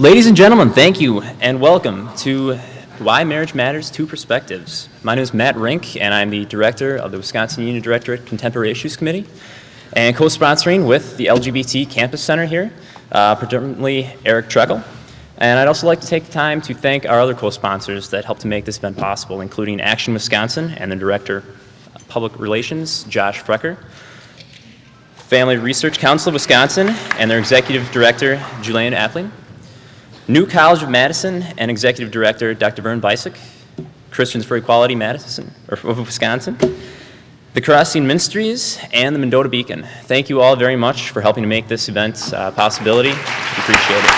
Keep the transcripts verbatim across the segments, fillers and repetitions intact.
Ladies and gentlemen, thank you and welcome to Why Marriage Matters, Two Perspectives. My name is Matt Rink, and I'm the director of the Wisconsin Union Directorate Contemporary Issues Committee, and co-sponsoring with the L G B T Campus Center here, uh, predominantly Eric Treckel. And I'd also like to take the time to thank our other co-sponsors that helped to make this event possible, including Action Wisconsin and the Director of Public Relations, Josh Frecker, Family Research Council of Wisconsin and their Executive Director, Julian Appling, New College of Madison and Executive Director, Doctor Vern Bisick, Christians for Equality Madison, or Wisconsin, the Crossing Ministries, and the Mendota Beacon. Thank you all very much for helping to make this event a possibility. We appreciate it.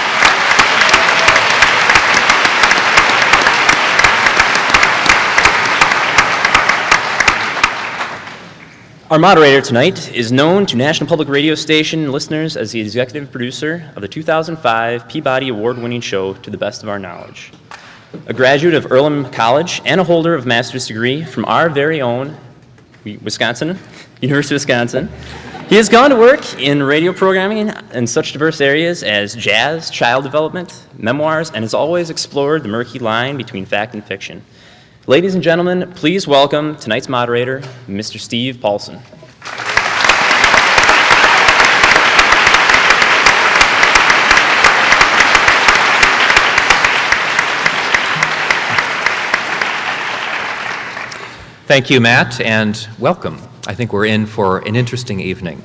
Our moderator tonight is known to National Public Radio Station listeners as the executive producer of the two thousand five Peabody Award-winning show, To the Best of Our Knowledge. A graduate of Earlham College and a holder of a master's degree from our very own Wisconsin, University of Wisconsin. He has gone to work in radio programming in such diverse areas as jazz, child development, memoirs, and has always explored the murky line between fact and fiction. Ladies and gentlemen, please welcome tonight's moderator, Mister Steve Paulson. Thank you, Matt, and welcome. I think we're in for an interesting evening.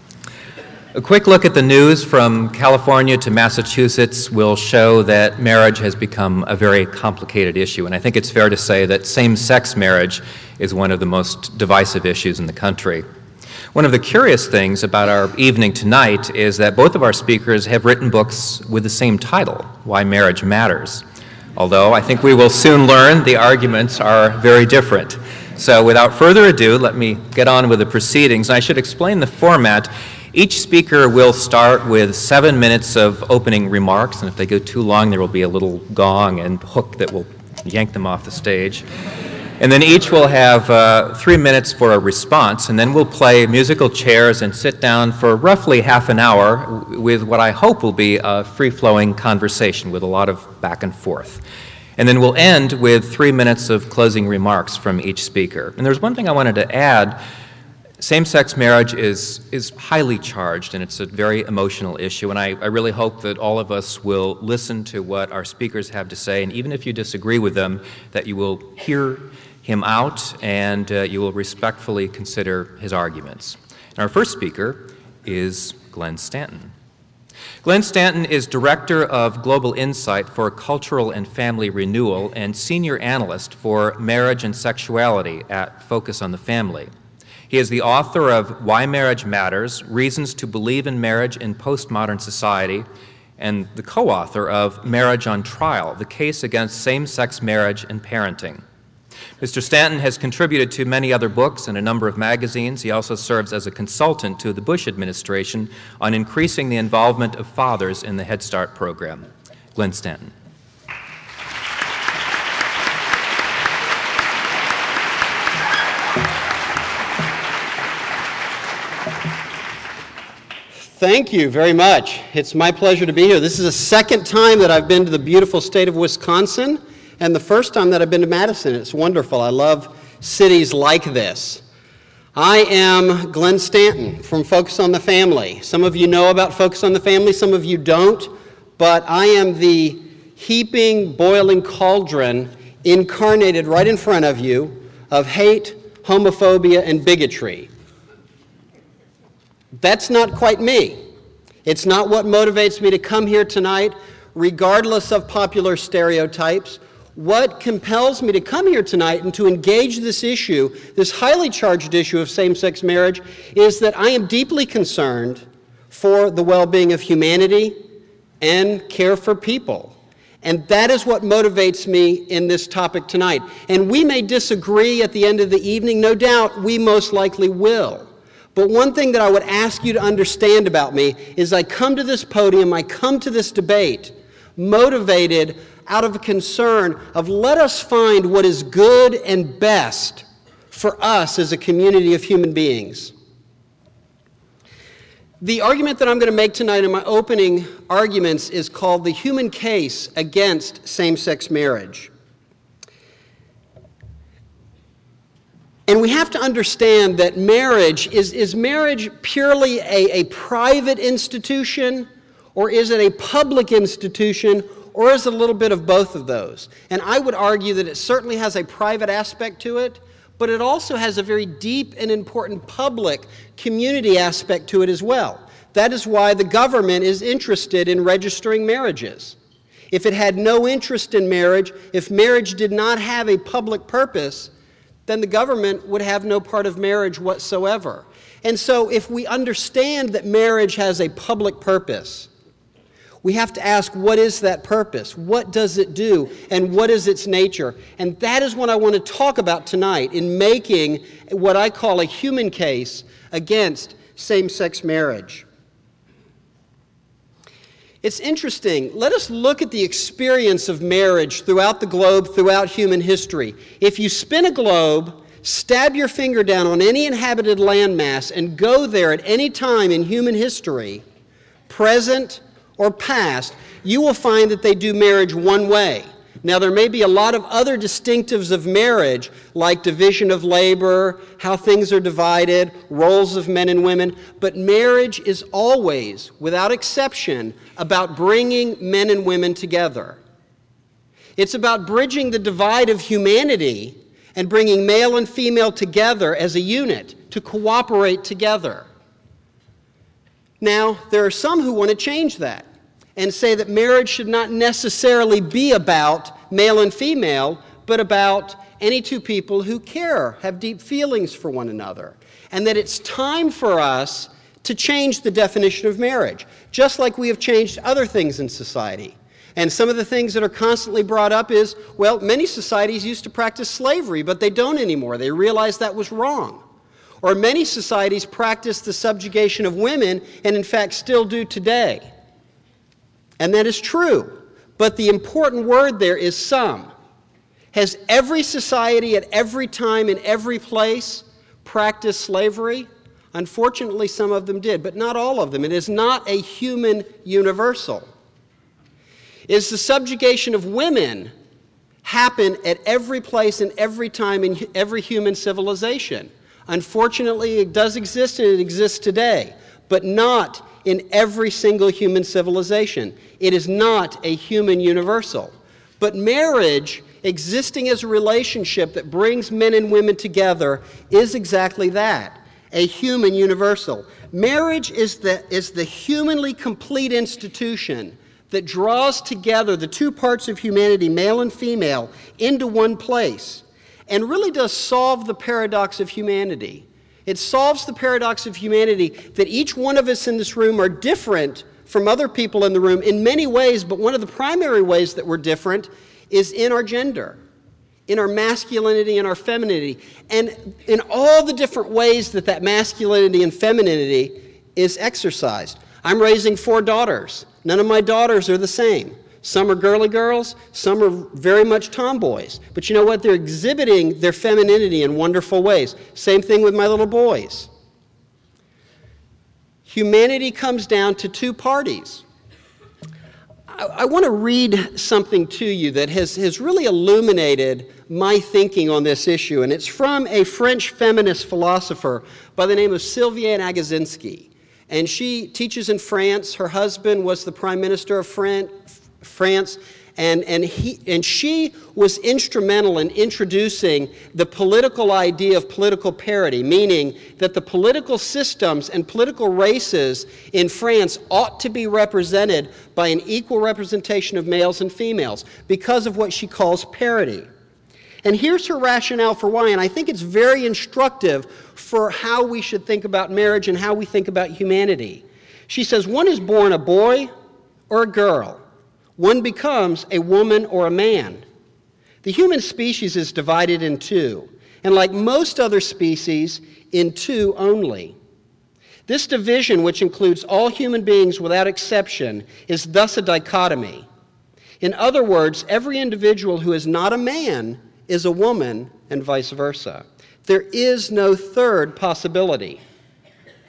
A quick look at the news from California to Massachusetts will show that marriage has become a very complicated issue, and I think it's fair to say that same-sex marriage is one of the most divisive issues in the country. One of the curious things about our evening tonight is that both of our speakers have written books with the same title, Why Marriage Matters, although I think we will soon learn the arguments are very different. So without further ado, let me get on with the proceedings. And I should explain the format. Each speaker will start with seven minutes of opening remarks, and if they go too long, there will be a little gong and hook that will yank them off the stage. And then each will have uh, three minutes for a response, and then we'll play musical chairs and sit down for roughly half an hour with what I hope will be a free-flowing conversation with a lot of back and forth. And then we'll end with three minutes of closing remarks from each speaker. And there's one thing I wanted to add. Same-sex marriage is, is highly charged, and it's a very emotional issue, and I, I really hope that all of us will listen to what our speakers have to say, and even if you disagree with them, that you will hear him out and uh, you will respectfully consider his arguments. And our first speaker is Glenn Stanton. Glenn Stanton is Director of Global Insight for Cultural and Family Renewal and Senior Analyst for Marriage and Sexuality at Focus on the Family. He is the author of Why Marriage Matters, Reasons to Believe in Marriage in Postmodern Society, and the co-author of Marriage on Trial, The Case Against Same-Sex Marriage and Parenting. Mister Stanton has contributed to many other books and a number of magazines. He also serves as a consultant to the Bush administration on increasing the involvement of fathers in the Head Start program. Glenn Stanton. Thank you very much. It's my pleasure to be here. This is the second time that I've been to the beautiful state of Wisconsin, and the first time that I've been to Madison. It's wonderful. I love cities like this. I am Glenn Stanton from Focus on the Family. Some of you know about Focus on the Family, some of you don't, but I am the heaping, boiling cauldron incarnated right in front of you of hate, homophobia, and bigotry. That's not quite me. It's not what motivates me to come here tonight, regardless of popular stereotypes. What compels me to come here tonight and to engage this issue, this highly charged issue of same-sex marriage, is that I am deeply concerned for the well-being of humanity and care for people. And that is what motivates me in this topic tonight. And we may disagree at the end of the evening. No doubt we most likely will. But one thing that I would ask you to understand about me is I come to this podium, I come to this debate motivated out of a concern of let us find what is good and best for us as a community of human beings. The argument that I'm going to make tonight in my opening arguments is called the human case against same-sex marriage. And we have to understand that marriage, is, is marriage purely a, a private institution, or is it a public institution, or is it a little bit of both of those? And I would argue that it certainly has a private aspect to it, but it also has a very deep and important public community aspect to it as well. That is why the government is interested in registering marriages. If it had no interest in marriage, if marriage did not have a public purpose, then the government would have no part of marriage whatsoever. And so if we understand that marriage has a public purpose, we have to ask, what is that purpose? What does it do? And what is its nature? And that is what I want to talk about tonight in making what I call a human case against same-sex marriage. It's interesting. Let us look at the experience of marriage throughout the globe, throughout human history. If you spin a globe, stab your finger down on any inhabited landmass, and go there at any time in human history, present or past, you will find that they do marriage one way. Now, there may be a lot of other distinctives of marriage, like division of labor, how things are divided, roles of men and women, but marriage is always, without exception, about bringing men and women together. It's about bridging the divide of humanity and bringing male and female together as a unit, to cooperate together. Now, there are some who want to change that and say that marriage should not necessarily be about male and female, but about any two people who care, have deep feelings for one another, and that it's time for us to change the definition of marriage, just like we have changed other things in society. And some of the things that are constantly brought up is, well, many societies used to practice slavery, but they don't anymore. They realized that was wrong. Or many societies practice the subjugation of women, and in fact still do today. And that is true, but the important word there is some. Has every society at every time in every place practiced slavery? Unfortunately, some of them did, but not all of them. It is not a human universal. Is the subjugation of women happen at every place and every time in every human civilization? Unfortunately, it does exist, and it exists today, but not in every single human civilization. It is not a human universal. But marriage, existing as a relationship that brings men and women together, is exactly that, a human universal. Marriage is the, is the humanly complete institution that draws together the two parts of humanity, male and female, into one place, and really does solve the paradox of humanity. It solves the paradox of humanity that each one of us in this room are different from other people in the room in many ways, but one of the primary ways that we're different is in our gender, in our masculinity and our femininity, and in all the different ways that that masculinity and femininity is exercised. I'm raising four daughters. None of my daughters are the same. Some are girly girls, some are very much tomboys. But you know what? They're exhibiting their femininity in wonderful ways. Same thing with my little boys. Humanity comes down to two parties. I, I want to read something to you that has, has really illuminated my thinking on this issue, and it's from a French feminist philosopher by the name of Sylviane Agacinski. And she teaches in France. Her husband was the Prime Minister of France. France, and, and, he, and she was instrumental in introducing the political idea of political parity, meaning that the political systems and political races in France ought to be represented by an equal representation of males and females because of what she calls parity. And here's her rationale for why, and I think it's very instructive for how we should think about marriage and how we think about humanity. She says, one is born a boy or a girl. One becomes a woman or a man. The human species is divided in two, and like most other species, in two only. This division, which includes all human beings without exception, is thus a dichotomy. In other words, every individual who is not a man is a woman, and vice versa. There is no third possibility.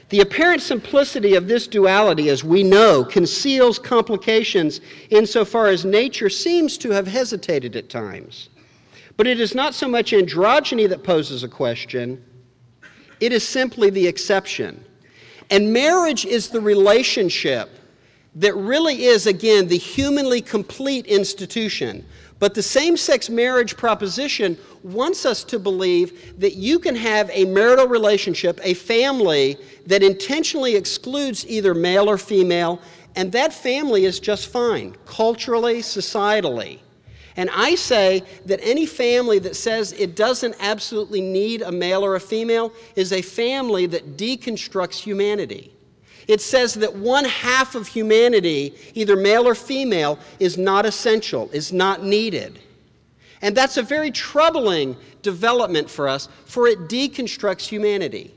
The apparent simplicity of this duality, as we know, conceals complications insofar as nature seems to have hesitated at times. But it is not so much androgyny that poses a question, it is simply the exception. And marriage is the relationship that really is, again, the humanly complete institution. But the same-sex marriage proposition wants us to believe that you can have a marital relationship, a family, that intentionally excludes either male or female, and that family is just fine, culturally, societally. And I say that any family that says it doesn't absolutely need a male or a female is a family that deconstructs humanity. It says that one half of humanity, either male or female, is not essential, is not needed. And that's a very troubling development for us, for it deconstructs humanity.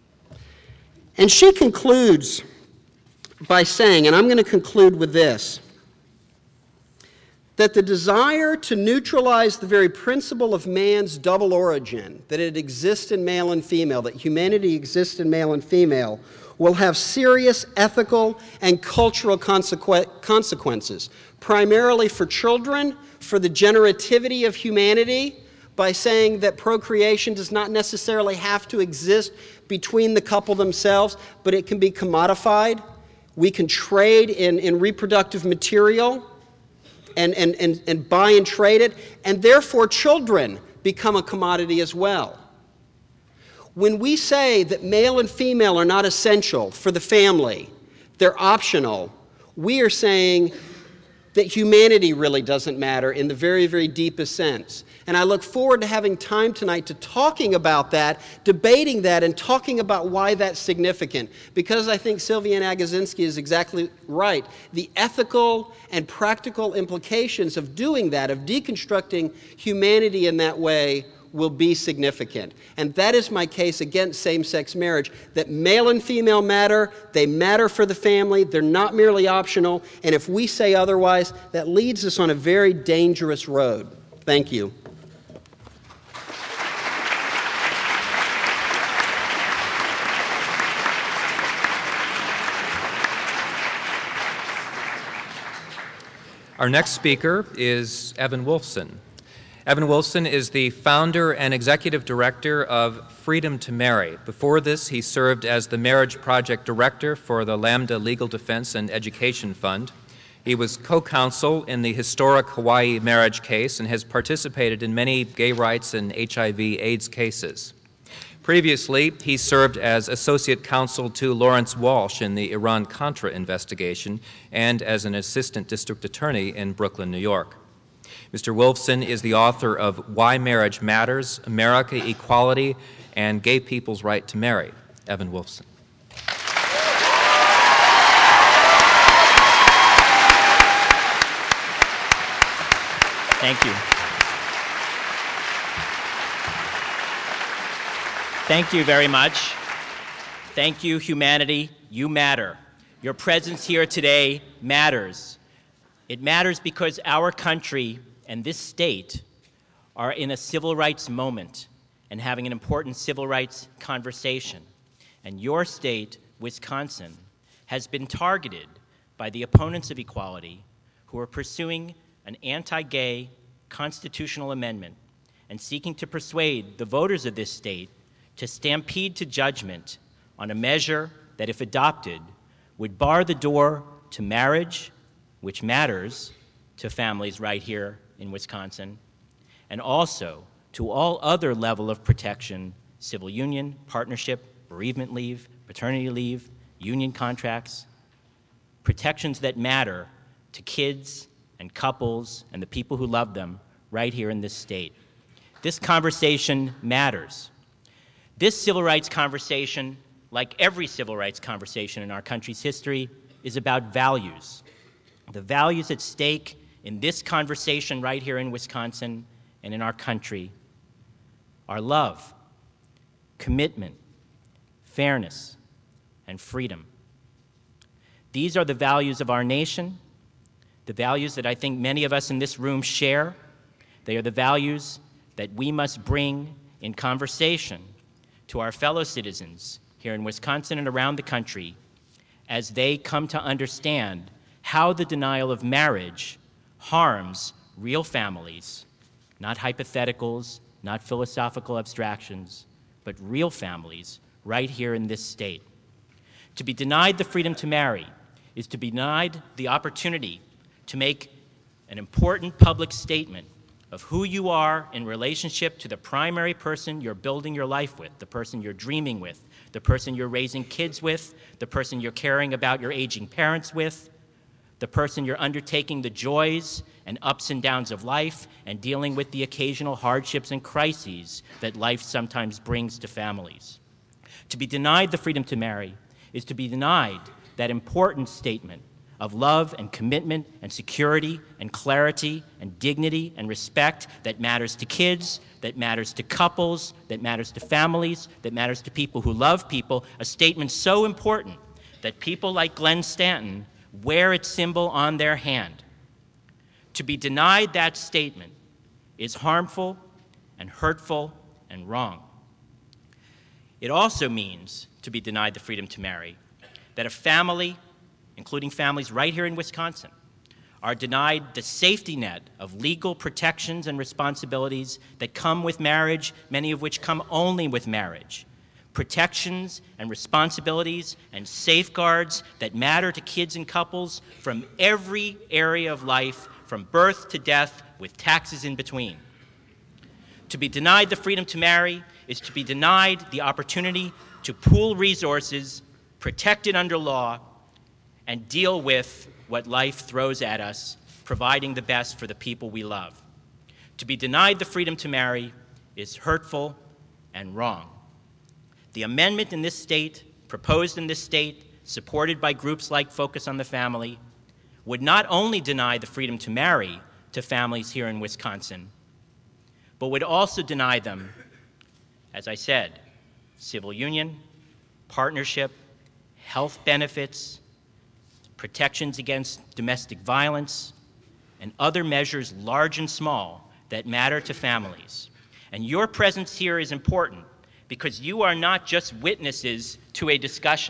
And she concludes by saying, and I'm going to conclude with this, that the desire to neutralize the very principle of man's double origin, that it exists in male and female, that humanity exists in male and female, will have serious ethical and cultural consequ- consequences, primarily for children, for the generativity of humanity, by saying that procreation does not necessarily have to exist between the couple themselves, but it can be commodified. We can trade in, in reproductive material and, and, and, and buy and trade it, and therefore children become a commodity as well. When we say that male and female are not essential for the family, they're optional, we are saying that humanity really doesn't matter in the very, very deepest sense. And I look forward to having time tonight to talking about that, debating that, and talking about why that's significant. Because I think Sylviane Agacinski is exactly right. The ethical and practical implications of doing that, of deconstructing humanity in that way, will be significant. And that is my case against same-sex marriage, that male and female matter, they matter for the family, they're not merely optional, and if we say otherwise, that leads us on a very dangerous road. Thank you. Our next speaker is Evan Wolfson. Evan Wolfson is the founder and executive director of Freedom to Marry. Before this, he served as the Marriage Project Director for the Lambda Legal Defense and Education Fund. He was co-counsel in the historic Hawaii marriage case and has participated in many gay rights and H I V AIDS cases. Previously, he served as associate counsel to Lawrence Walsh in the Iran-Contra investigation and as an assistant district attorney in Brooklyn, New York. Mister Wolfson is the author of Why Marriage Matters, America, Equality, and Gay People's Right to Marry. Evan Wolfson. Thank you. Thank you very much. Thank you, humanity. You matter. Your presence here today matters. It matters because our country and this state are in a civil rights moment and having an important civil rights conversation. And your state, Wisconsin, has been targeted by the opponents of equality who are pursuing an anti-gay constitutional amendment and seeking to persuade the voters of this state to stampede to judgment on a measure that, if adopted, would bar the door to marriage, which matters to families right here in Wisconsin, and also to all other level of protection, civil union, partnership, bereavement leave, paternity leave, union contracts, protections that matter to kids and couples and the people who love them right here in this state. This conversation matters. This civil rights conversation, like every civil rights conversation in our country's history, is about values. The values at stake in this conversation right here in Wisconsin and in our country are love, commitment, fairness, and freedom. These are the values of our nation, the values that I think many of us in this room share. They are the values that we must bring in conversation to our fellow citizens here in Wisconsin and around the country as they come to understand how the denial of marriage harms real families, not hypotheticals, not philosophical abstractions, but real families right here in this state. To be denied the freedom to marry is to be denied the opportunity to make an important public statement of who you are in relationship to the primary person you're building your life with, the person you're dreaming with, the person you're raising kids with, the person you're caring about your aging parents with, the person you're undertaking the joys and ups and downs of life and dealing with the occasional hardships and crises that life sometimes brings to families. To be denied the freedom to marry is to be denied that important statement of love and commitment and security and clarity and dignity and respect that matters to kids, that matters to couples, that matters to families, that matters to people who love people, a statement so important that people like Glenn Stanton wear its symbol on their hand. To be denied that statement is harmful and hurtful and wrong. It also means, to be denied the freedom to marry, that a family, including families right here in Wisconsin, are denied the safety net of legal protections and responsibilities that come with marriage, many of which come only with marriage. Protections and responsibilities and safeguards that matter to kids and couples from every area of life, from birth to death, with taxes in between. To be denied the freedom to marry is to be denied the opportunity to pool resources protected under law and deal with what life throws at us, providing the best for the people we love. To be denied the freedom to marry is hurtful and wrong. The amendment in this state, proposed in this state, supported by groups like Focus on the Family, would not only deny the freedom to marry to families here in Wisconsin, but would also deny them, as I said, civil union, partnership, health benefits, protections against domestic violence, and other measures large and small that matter to families. And your presence here is important because you are not just witnesses to a discussion.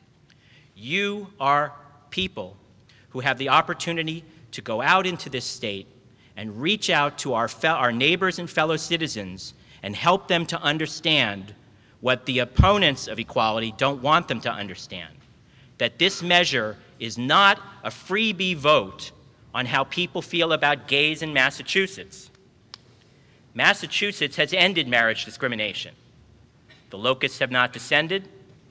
You are people who have the opportunity to go out into this state and reach out to our, fe- our neighbors and fellow citizens and help them to understand what the opponents of equality don't want them to understand. That this measure is not a freebie vote on how people feel about gays in Massachusetts. Massachusetts has ended marriage discrimination. The locusts have not descended.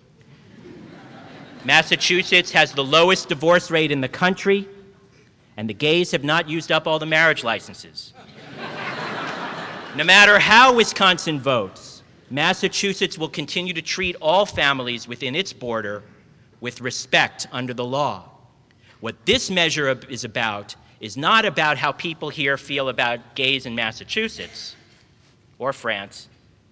Massachusetts has the lowest divorce rate in the country, and the gays have not used up all the marriage licenses. No matter how Wisconsin votes, Massachusetts will continue to treat all families within its border with respect under the law. What this measure is about is not about how people here feel about gays in Massachusetts or France.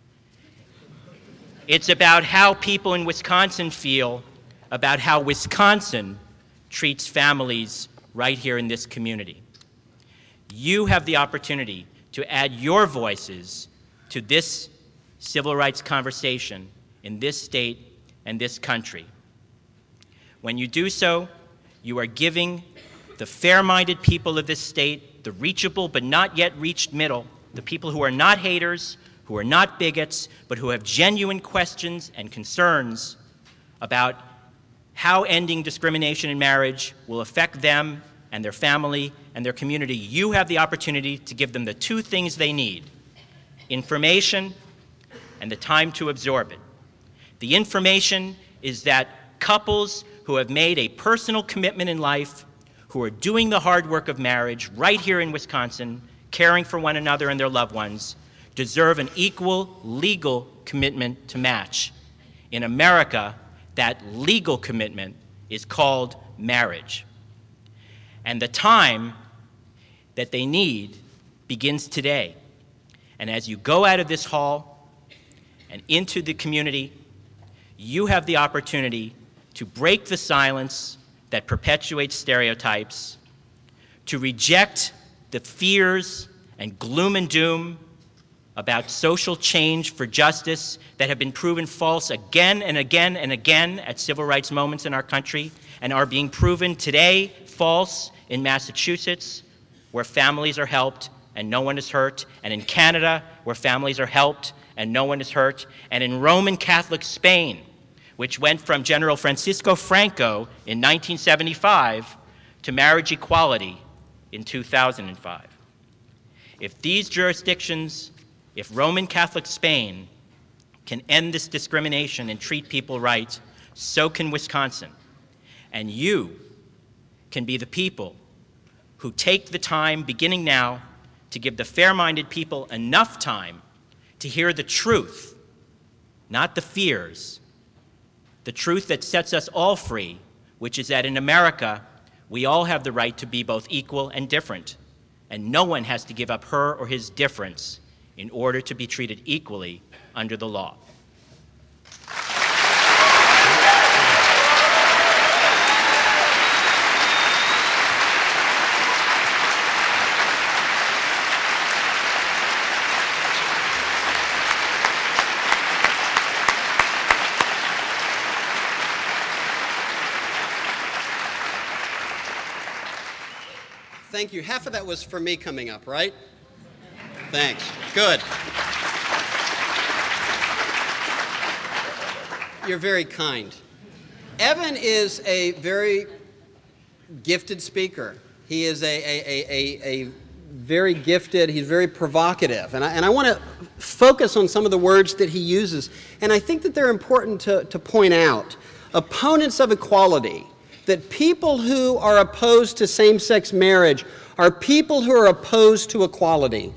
It's about how people in Wisconsin feel about how Wisconsin treats families right here in this community. You have the opportunity to add your voices to this civil rights conversation in this state and this country. When you do so, you are giving the fair-minded people of this state, the reachable but not yet reached middle, the people who are not haters, who are not bigots, but who have genuine questions and concerns about how ending discrimination in marriage will affect them and their family and their community. You have the opportunity to give them the two things they need: information and the time to absorb it. The information is that couples who have made a personal commitment in life, who are doing the hard work of marriage right here in Wisconsin, caring for one another and their loved ones, deserve an equal legal commitment to match. In America, that legal commitment is called marriage. And the time that they need begins today. And as you go out of this hall and into the community, you have the opportunity to break the silence that perpetuates stereotypes, to reject the fears and gloom and doom about social change for justice that have been proven false again and again and again at civil rights moments in our country and are being proven today false in Massachusetts, where families are helped and no one is hurt, and in Canada, where families are helped and no one is hurt, and in Roman Catholic Spain, which went from General Francisco Franco in nineteen seventy-five to marriage equality in two thousand five. If these jurisdictions, if Roman Catholic Spain can end this discrimination and treat people right, so can Wisconsin. And you can be the people who take the time, beginning now, to give the fair-minded people enough time to hear the truth, not the fears, the truth that sets us all free, which is that in America, we all have the right to be both equal and different, and no one has to give up her or his difference in order to be treated equally under the law. Thank you. Half of that was for me coming up, right? Thanks. Good. You're very kind. Evan is a very gifted speaker. He is a, a, a, a, a very gifted, he's very provocative. And I, and I want to focus on some of the words that he uses. And I think that they're important to, to point out. Opponents of equality, that people who are opposed to same-sex marriage are people who are opposed to equality.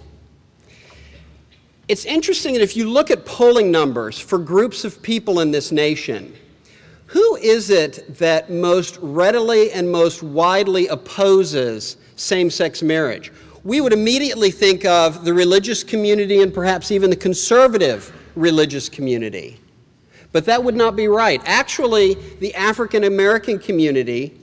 It's interesting that if you look at polling numbers for groups of people in this nation, who is it that most readily and most widely opposes same-sex marriage? We would immediately think of the religious community and perhaps even the conservative religious community. But that would not be right. Actually, the African American community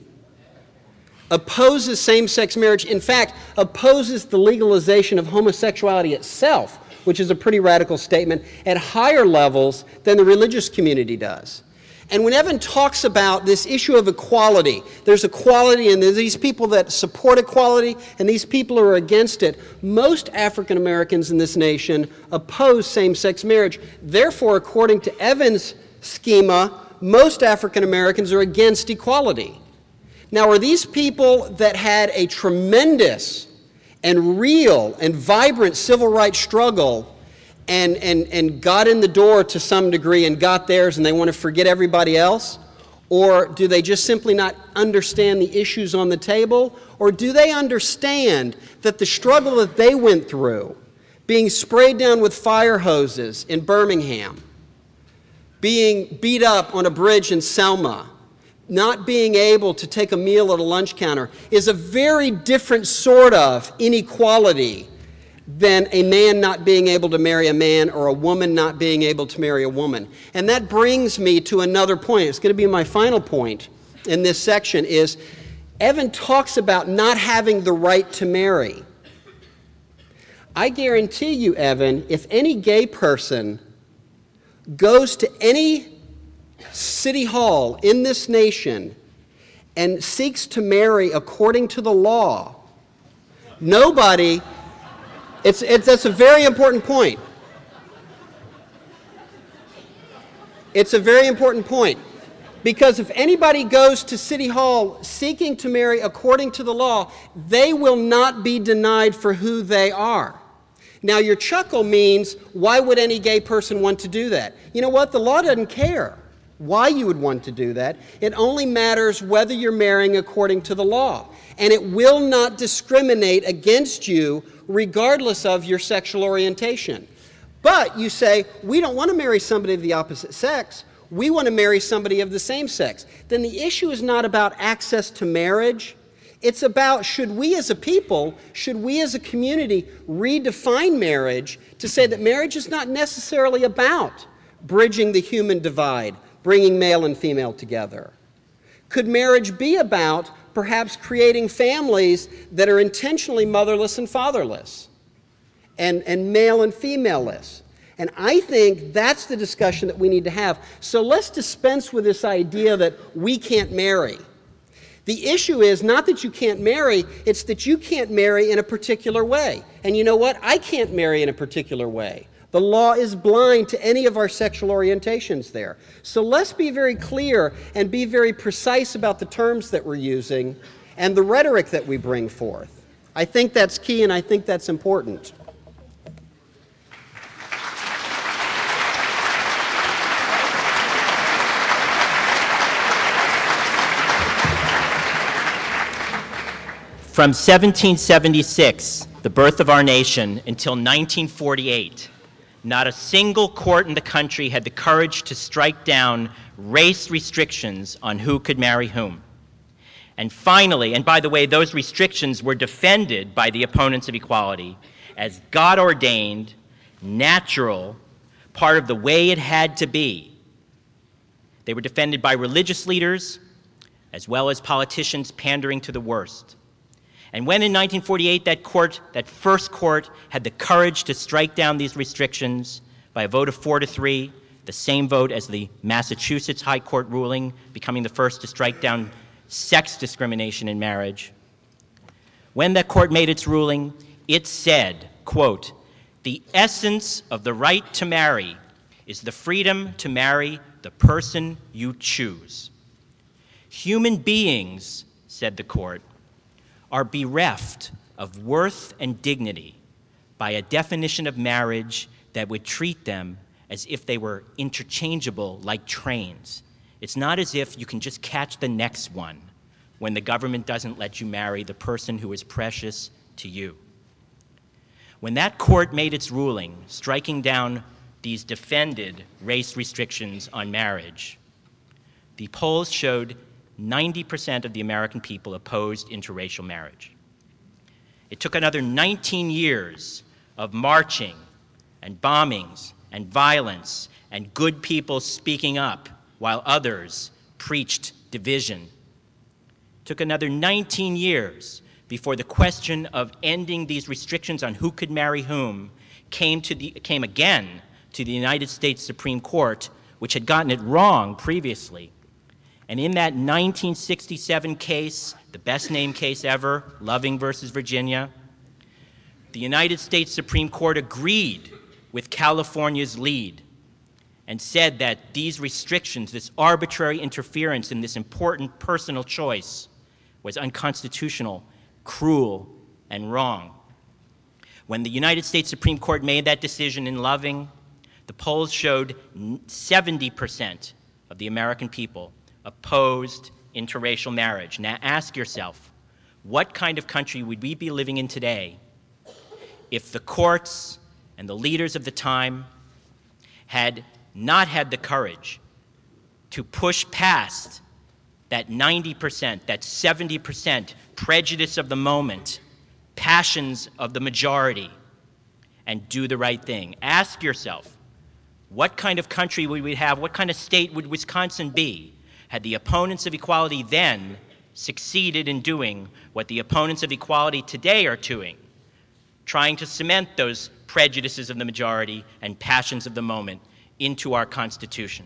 opposes same-sex marriage, in fact, opposes the legalization of homosexuality itself, which is a pretty radical statement, at higher levels than the religious community does. And when Evan talks about this issue of equality, there's equality and there's these people that support equality and these people who are against it. Most African Americans in this nation oppose same-sex marriage. Therefore, according to Evan's schema, most African Americans are against equality. Now, are these people that had a tremendous and real and vibrant civil rights struggle and, and, and got in the door to some degree and got theirs and they want to forget everybody else? Or do they just simply not understand the issues on the table? Or do they understand that the struggle that they went through, being sprayed down with fire hoses in Birmingham, being beat up on a bridge in Selma, not being able to take a meal at a lunch counter, is a very different sort of inequality than a man not being able to marry a man or a woman not being able to marry a woman. And that brings me to another point. It's going to be my final point in this section is Evan talks about not having the right to marry. I guarantee you, Evan, if any gay person goes to any city hall in this nation and seeks to marry according to the law, nobody, it's, it's, that's a very important point. It's a very important point. Because if anybody goes to City Hall seeking to marry according to the law, they will not be denied for who they are. Now, your chuckle means, why would any gay person want to do that? You know what? The law doesn't care why you would want to do that. It only matters whether you're marrying according to the law. And it will not discriminate against you regardless of your sexual orientation. But you say, we don't want to marry somebody of the opposite sex. We want to marry somebody of the same sex. Then the issue is not about access to marriage. It's about, should we as a people, should we as a community redefine marriage to say that marriage is not necessarily about bridging the human divide, bringing male and female together? Could marriage be about perhaps creating families that are intentionally motherless and fatherless? and, and male and female lists. And I think that's the discussion that we need to have. So let's dispense with this idea that we can't marry. The issue is not that you can't marry, it's that you can't marry in a particular way. And you know what? I can't marry in a particular way. The law is blind to any of our sexual orientations there. So let's be very clear and be very precise about the terms that we're using and the rhetoric that we bring forth. I think that's key, and I think that's important. From seventeen seventy-six, the birth of our nation, until nineteen forty-eight, not a single court in the country had the courage to strike down race restrictions on who could marry whom. And finally, and by the way, those restrictions were defended by the opponents of equality as God-ordained, natural, part of the way it had to be. They were defended by religious leaders as well as politicians pandering to the worst. And when in nineteen forty-eight that court, that first court, had the courage to strike down these restrictions by a vote of four to three, the same vote as the Massachusetts High Court ruling, becoming the first to strike down sex discrimination in marriage. When that court made its ruling, it said, quote, "The essence of the right to marry is the freedom to marry the person you choose. Human beings," said the court, "are bereft of worth and dignity by a definition of marriage that would treat them as if they were interchangeable like trains. It's not as if you can just catch the next one when the government doesn't let you marry the person who is precious to you." When that court made its ruling, striking down these defended race restrictions on marriage, the polls showed ninety percent of the American people opposed interracial marriage. It took another nineteen years of marching and bombings and violence and good people speaking up while others preached division. It took another nineteen years before the question of ending these restrictions on who could marry whom came, to the, came again to the United States Supreme Court, which had gotten it wrong previously. And in that nineteen sixty-seven case, the best named case ever, Loving versus Virginia, the United States Supreme Court agreed with California's lead and said that these restrictions, this arbitrary interference in this important personal choice, was unconstitutional, cruel, and wrong. When the United States Supreme Court made that decision in Loving, the polls showed seventy percent of the American people opposed interracial marriage. Now ask yourself, what kind of country would we be living in today if the courts and the leaders of the time had not had the courage to push past that ninety percent, that seventy percent prejudice of the moment, passions of the majority, and do the right thing? Ask yourself, what kind of country would we have, what kind of state would Wisconsin be had the opponents of equality then succeeded in doing what the opponents of equality today are doing, trying to cement those prejudices of the majority and passions of the moment into our Constitution?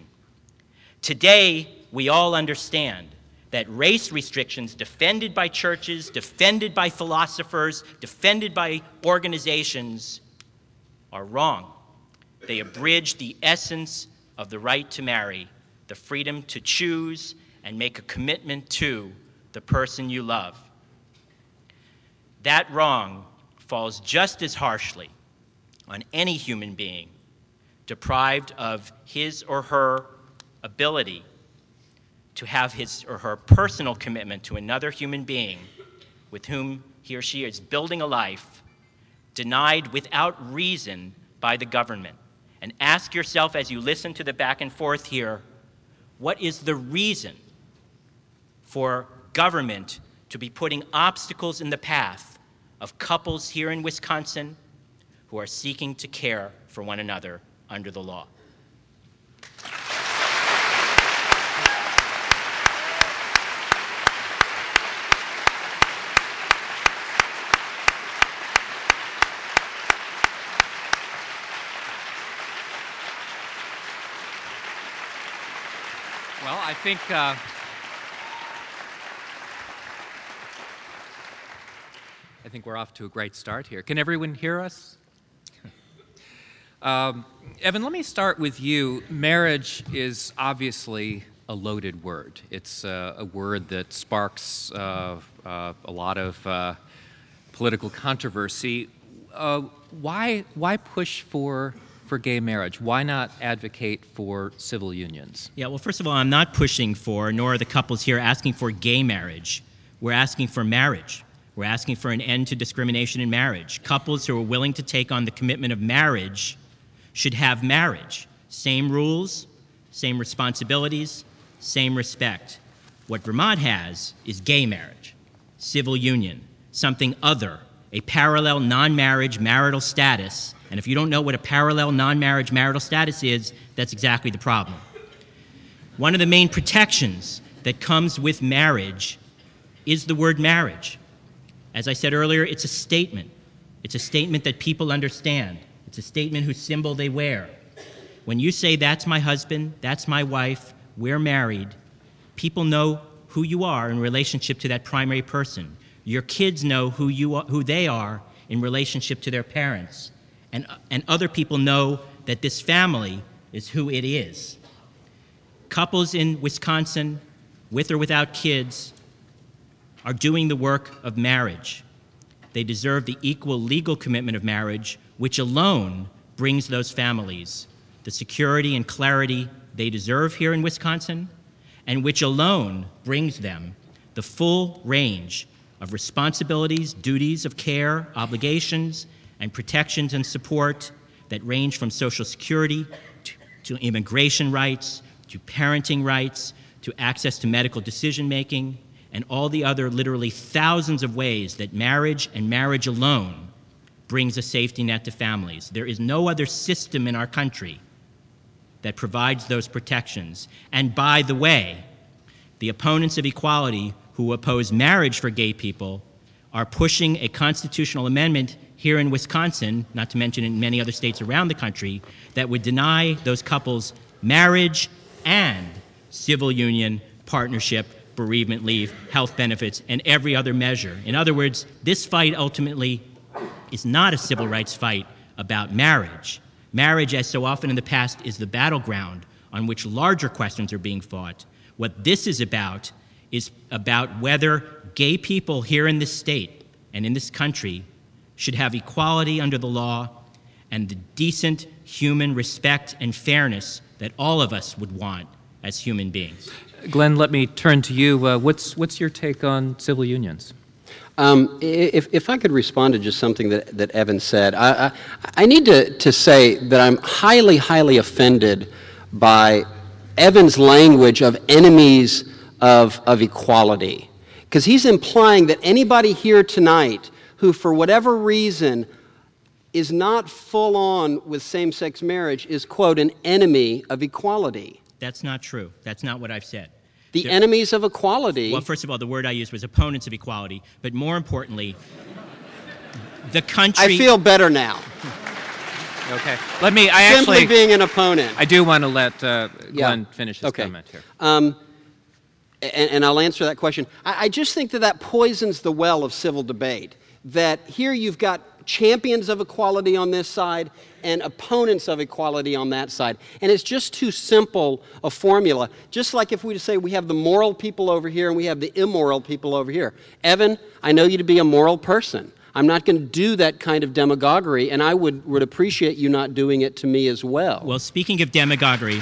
Today, we all understand that race restrictions defended by churches, defended by philosophers, defended by organizations are wrong. They abridge the essence of the right to marry, the freedom to choose and make a commitment to the person you love. That wrong falls just as harshly on any human being deprived of his or her ability to have his or her personal commitment to another human being with whom he or she is building a life, denied without reason by the government. And ask yourself as you listen to the back and forth here, what is the reason for government to be putting obstacles in the path of couples here in Wisconsin who are seeking to care for one another under the law? I think uh, I think we're off to a great start here. Can everyone hear us? um, Evan, let me start with you. Marriage is obviously a loaded word. It's uh, a word that sparks uh, uh, a lot of uh, political controversy. Uh, why why push for for gay marriage? Why not advocate for civil unions? Yeah, well, first of all, I'm not pushing for, nor are the couples here asking for gay marriage. We're asking for marriage. We're asking for an end to discrimination in marriage. Couples who are willing to take on the commitment of marriage should have marriage. Same rules, same responsibilities, same respect. What Vermont has is gay marriage, civil union, something other, a parallel non-marriage marital status. And if you don't know what a parallel non-marriage marital status is, that's exactly the problem. One of the main protections that comes with marriage is the word marriage. As I said earlier, it's a statement. It's a statement that people understand. It's a statement whose symbol they wear. When you say, that's my husband, that's my wife, we're married, people know who you are in relationship to that primary person. Your kids know who you are, who they are in relationship to their parents. And, and other people know that this family is who it is. Couples in Wisconsin, with or without kids, are doing the work of marriage. They deserve the equal legal commitment of marriage, which alone brings those families the security and clarity they deserve here in Wisconsin, and which alone brings them the full range of responsibilities, duties of care, obligations, and protections and support that range from Social Security to, to immigration rights, to parenting rights, to access to medical decision-making, and all the other literally thousands of ways that marriage and marriage alone brings a safety net to families. There is no other system in our country that provides those protections. And by the way, the opponents of equality who oppose marriage for gay people are pushing a constitutional amendment here in Wisconsin, not to mention in many other states around the country, that would deny those couples marriage and civil union, partnership, bereavement leave, health benefits, and every other measure. In other words, this fight ultimately is not a civil rights fight about marriage. Marriage, as so often in the past, is the battleground on which larger questions are being fought. What this is about is about whether gay people here in this state and in this country should have equality under the law and the decent human respect and fairness that all of us would want as human beings. Glenn, let me turn to you. Uh, what's, what's your take on civil unions? Um, if, if I could respond to just something that, that Evan said, I, I, I need to, to say that I'm highly, highly offended by Evan's language of enemies of, of equality. Because he's implying that anybody here tonight who, for whatever reason, is not full on with same-sex marriage is, quote, an enemy of equality. That's not true. That's not what I've said. The There- enemies of equality. Well, first of all, the word I used was opponents of equality, but more importantly, the country... I feel better now. Okay. Let me, I Simply actually, being an opponent. I do want to let uh, Yeah. Glenn finish his Okay. comment here. Um, and, and I'll answer that question. I, I just think that that poisons the well of civil debate. That here you've got champions of equality on this side and opponents of equality on that side. And it's just too simple a formula. Just like if we just say we have the moral people over here and we have the immoral people over here. Evan, I know you to be a moral person. I'm not going to do that kind of demagoguery, and I would, would appreciate you not doing it to me as well. Well, speaking of demagoguery,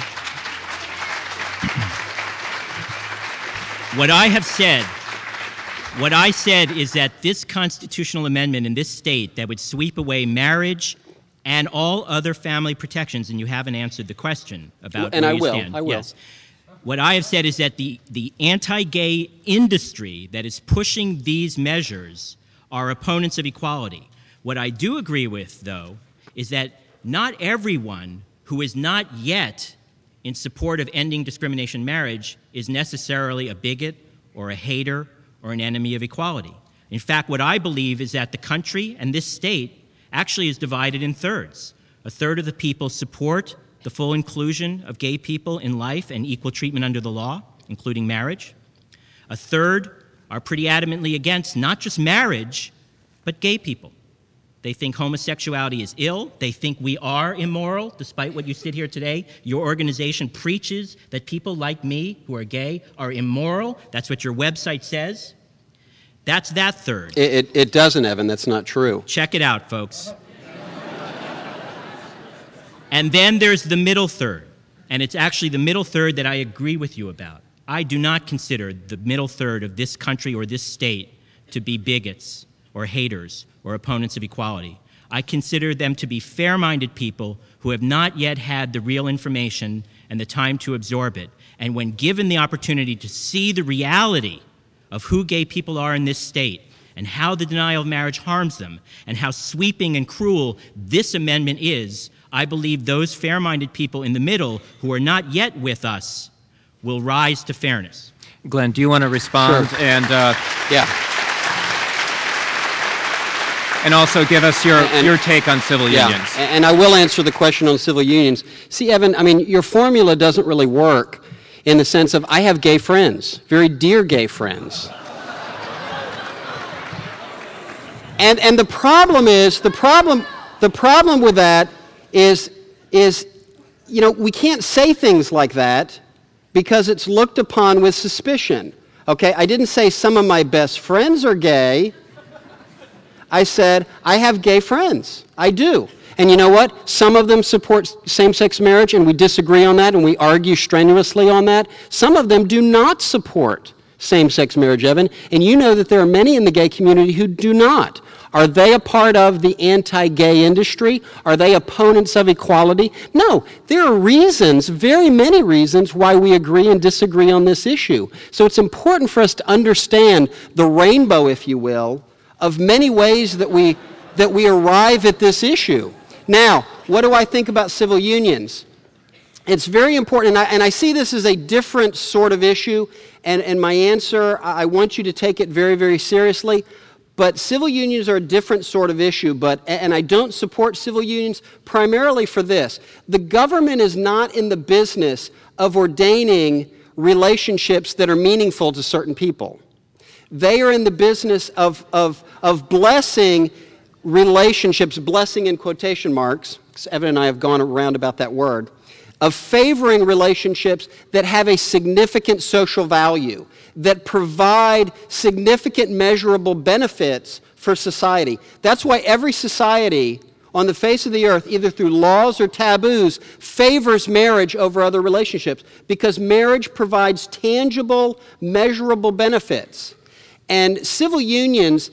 what I have said, what I said is that this constitutional amendment in this state that would sweep away marriage and all other family protections, and you haven't answered the question about And where I you will, stand. I will. Yes. What I have said is that the, the anti-gay industry that is pushing these measures are opponents of equality. What I do agree with, though, is that not everyone who is not yet in support of ending discrimination in marriage is necessarily a bigot or a hater or an enemy of equality. In fact, what I believe is that the country and this state actually is divided in thirds. A third of the people support the full inclusion of gay people in life and equal treatment under the law. including marriage. A third are pretty adamantly against not just marriage, but gay people. They think homosexuality is ill. They think we are immoral, despite what you sit here today. Your organization preaches that people like me who are gay are immoral. That's what your website says. That's that third. It, it, it doesn't, Evan. That's not true. Check it out, folks. And then there's the middle third. And it's actually the middle third that I agree with you about. I do not consider the middle third of this country or this state to be bigots or haters or opponents of equality. I consider them to be fair-minded people who have not yet had the real information and the time to absorb it. And when given the opportunity to see the reality of who gay people are in this state and how the denial of marriage harms them and how sweeping and cruel this amendment is, I believe those fair-minded people in the middle who are not yet with us will rise to fairness. Glenn, do you want to respond? Sure. And uh, Yeah. and also give us your, And- your take on civil Yeah, unions. a- and I will answer the question on civil unions. See, Evan, I mean, your formula doesn't really work in the sense of I have gay friends, very dear gay friends. And and the problem is, the problem the problem with that is is you know, we can't say things like that because it's looked upon with suspicion. Okay, I didn't say some of my best friends are gay. I said, I have gay friends. I do. And you know what? Some of them support same-sex marriage, and we disagree on that, and we argue strenuously on that. Some of them do not support same-sex marriage, Evan, and you know that there are many in the gay community who do not. Are they a part of the anti-gay industry? Are they opponents of equality? No. There are reasons, very many reasons, why we agree and disagree on this issue. So it's important for us to understand the rainbow, if you will, of many ways that we that we arrive at this issue. Now, what do I think about civil unions? It's very important, and I, and I see this as a different sort of issue, and, and my answer, I want you to take it very, very seriously, but civil unions are a different sort of issue, but, and I don't support civil unions primarily for this. The government is not in the business of ordaining relationships that are meaningful to certain people. They are in the business of, of, of blessing relationships, blessing in quotation marks, because Evan and I have gone around about that word, of favoring relationships that have a significant social value, that provide significant measurable benefits for society. That's why every society on the face of the earth, either through laws or taboos, favors marriage over other relationships, because marriage provides tangible, measurable benefits. And civil unions,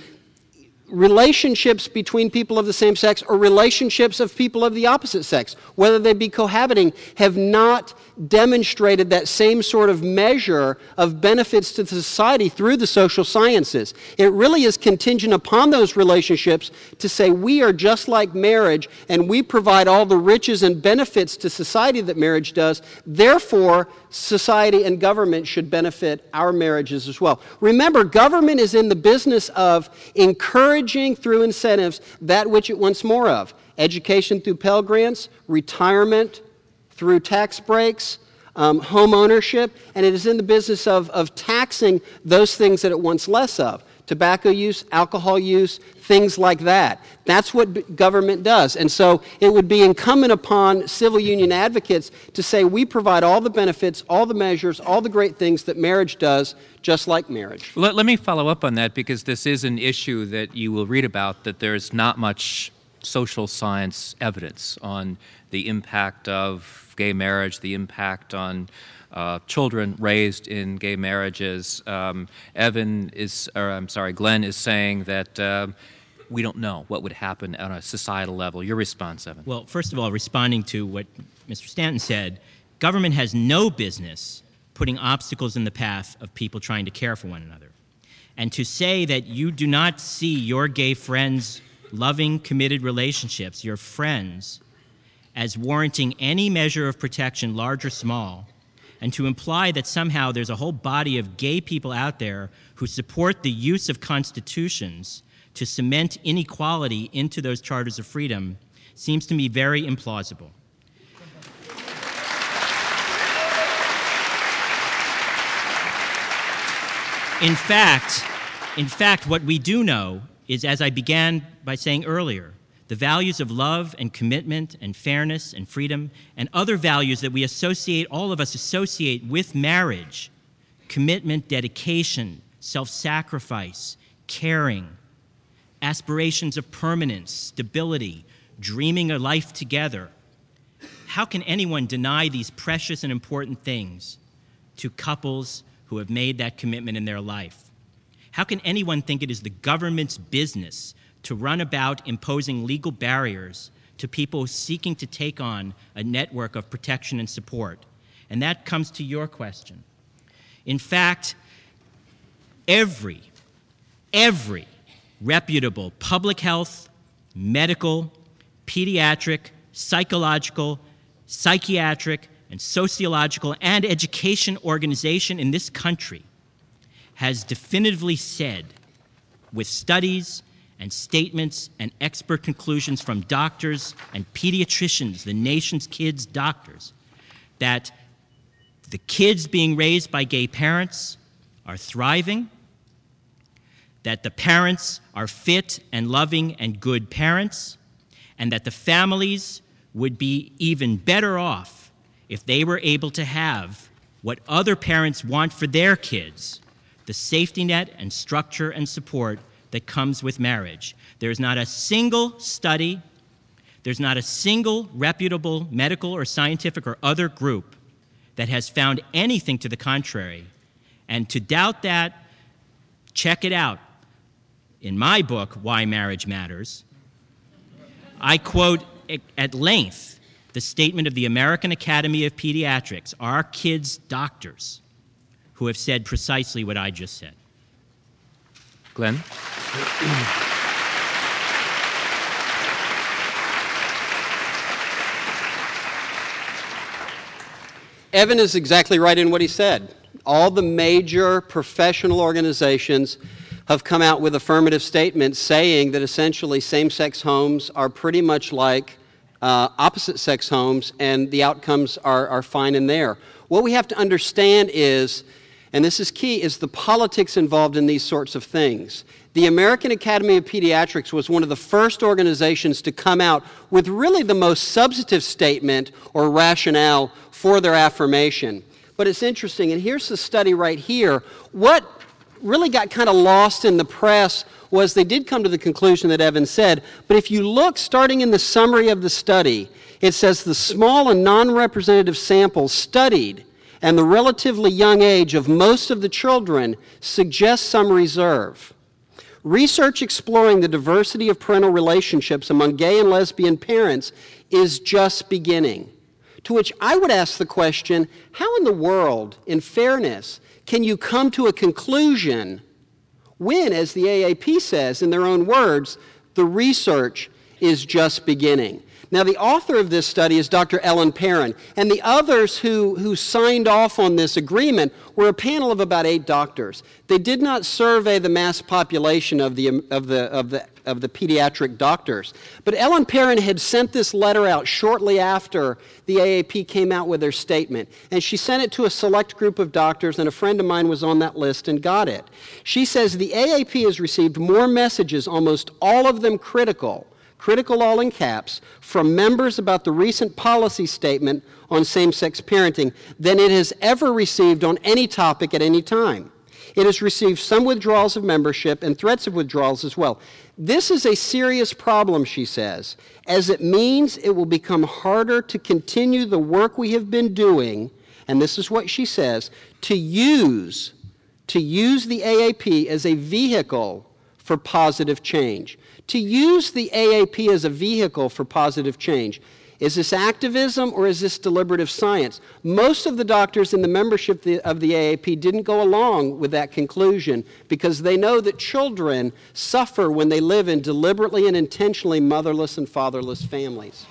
relationships between people of the same sex or relationships of people of the opposite sex, whether they be cohabiting, have not demonstrated that same sort of measure of benefits to the society through the social sciences. It really is contingent upon those relationships to say we are just like marriage and we provide all the riches and benefits to society that marriage does. Therefore, society and government should benefit our marriages as well. Remember, government is in the business of encouraging through incentives that which it wants more of. Education through Pell Grants, retirement through tax breaks, um, home ownership, and it is in the business of, of taxing those things that it wants less of. Tobacco use, alcohol use, things like that. That's what b- government does. And so it would be incumbent upon civil union advocates to say we provide all the benefits, all the measures, all the great things that marriage does, just like marriage. Let, let me follow up on that, because this is an issue that you will read about, that there's not much social science evidence on the impact of gay marriage, the impact on uh, children raised in gay marriages. Um, Evan is, or I'm sorry, Glenn is saying that uh, we don't know what would happen on a societal level. Your response, Evan? Well, first of all, responding to what Mister Stanton said, government has no business putting obstacles in the path of people trying to care for one another. And to say that you do not see your gay friends' loving, committed relationships, your friends, as warranting any measure of protection, large or small, and to imply that somehow there's a whole body of gay people out there who support the use of constitutions to cement inequality into those charters of freedom seems to me very implausible. In fact, in fact, what we do know is, as I began by saying earlier, the values of love and commitment and fairness and freedom and other values that we associate, all of us associate with marriage, commitment, dedication, self-sacrifice, caring, aspirations of permanence, stability, dreaming a life together. How can anyone deny these precious and important things to couples who have made that commitment in their life? How can anyone think it is the government's business to run about imposing legal barriers to people seeking to take on a network of protection and support? And that comes to your question. In fact, every, every reputable public health, medical, pediatric, psychological, psychiatric, and sociological and education organization in this country has definitively said, with studies and statements and expert conclusions from doctors and pediatricians, the nation's kids' doctors, that the kids being raised by gay parents are thriving, that the parents are fit and loving and good parents, and that the families would be even better off if they were able to have what other parents want for their kids, the safety net and structure and support that comes with marriage. There's not a single study, there's not a single reputable medical or scientific or other group that has found anything to the contrary. And to doubt that, check it out. In my book, Why Marriage Matters, I quote at length the statement of the American Academy of Pediatrics, our kids' doctors, who have said precisely what I just said. Glenn? Evan is exactly right in what he said. All the major professional organizations have come out with affirmative statements saying that essentially same-sex homes are pretty much like uh, opposite-sex homes, and the outcomes are, are fine in there. What we have to understand is, and this is key, is the politics involved in these sorts of things. The American Academy of Pediatrics was one of the first organizations to come out with really the most substantive statement or rationale for their affirmation. But it's interesting, and here's the study right here. What really got kind of lost in the press was they did come to the conclusion that Evan said, but if you look starting in the summary of the study, it says the small and non-representative samples studied and the relatively young age of most of the children suggests some reserve. Research exploring the diversity of parental relationships among gay and lesbian parents is just beginning. To which I would ask the question, how in the world, in fairness, can you come to a conclusion when, as the A A P says in their own words, the research is just beginning? Now, the author of this study is Doctor Ellen Perrin, and the others who, who signed off on this agreement were a panel of about eight doctors. They did not survey the mass population of the, of the, of the, of the pediatric doctors. But Ellen Perrin had sent this letter out shortly after the A A P came out with their statement, and she sent it to a select group of doctors, and a friend of mine was on that list and got it. She says the A A P has received more messages, almost all of them critical, critical all in caps, from members about the recent policy statement on same-sex parenting than it has ever received on any topic at any time. It has received some withdrawals of membership and threats of withdrawals as well. This is a serious problem, she says, as it means it will become harder to continue the work we have been doing, and this is what she says, to use, to use the A A P as a vehicle for positive change. To use the A A P as a vehicle for positive change. Is this activism or is this deliberative science? Most of the doctors in the membership of the A A P didn't go along with that conclusion because they know that children suffer when they live in deliberately and intentionally motherless and fatherless families.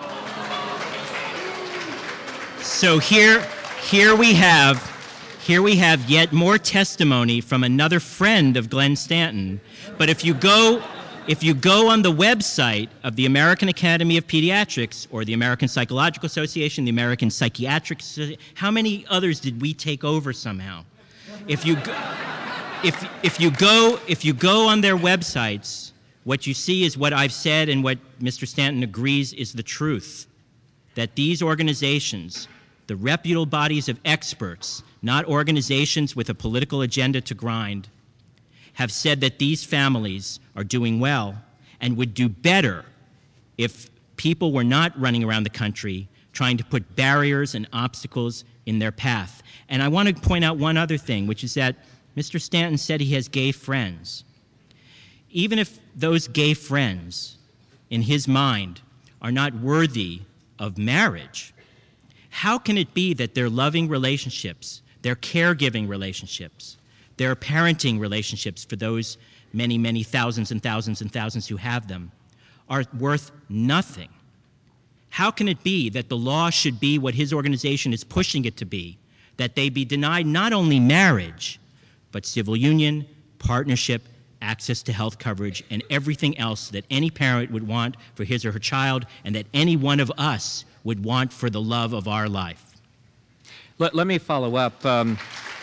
So here, here we have Here we have yet more testimony from another friend of Glenn Stanton. But if you go, if you go on the website of the American Academy of Pediatrics or the American Psychological Association, the American Psychiatric Association, how many others did we take over somehow? If you go, if, if, you go, if you go on their websites, what you see is what I've said and what Mister Stanton agrees is the truth, that these organizations, the reputable bodies of experts, not organizations with a political agenda to grind, have said that these families are doing well and would do better if people were not running around the country trying to put barriers and obstacles in their path. And I want to point out one other thing, which is that Mister Stanton said he has gay friends. Even if those gay friends, in his mind, are not worthy of marriage, how can it be that their loving relationships, their caregiving relationships, their parenting relationships for those many, many thousands and thousands and thousands who have them, are worth nothing? How can it be that the law should be what his organization is pushing it to be, that they be denied not only marriage, but civil union, partnership, access to health coverage, and everything else that any parent would want for his or her child, and that any one of us would want for the love of our life? Let, let me follow up. Um,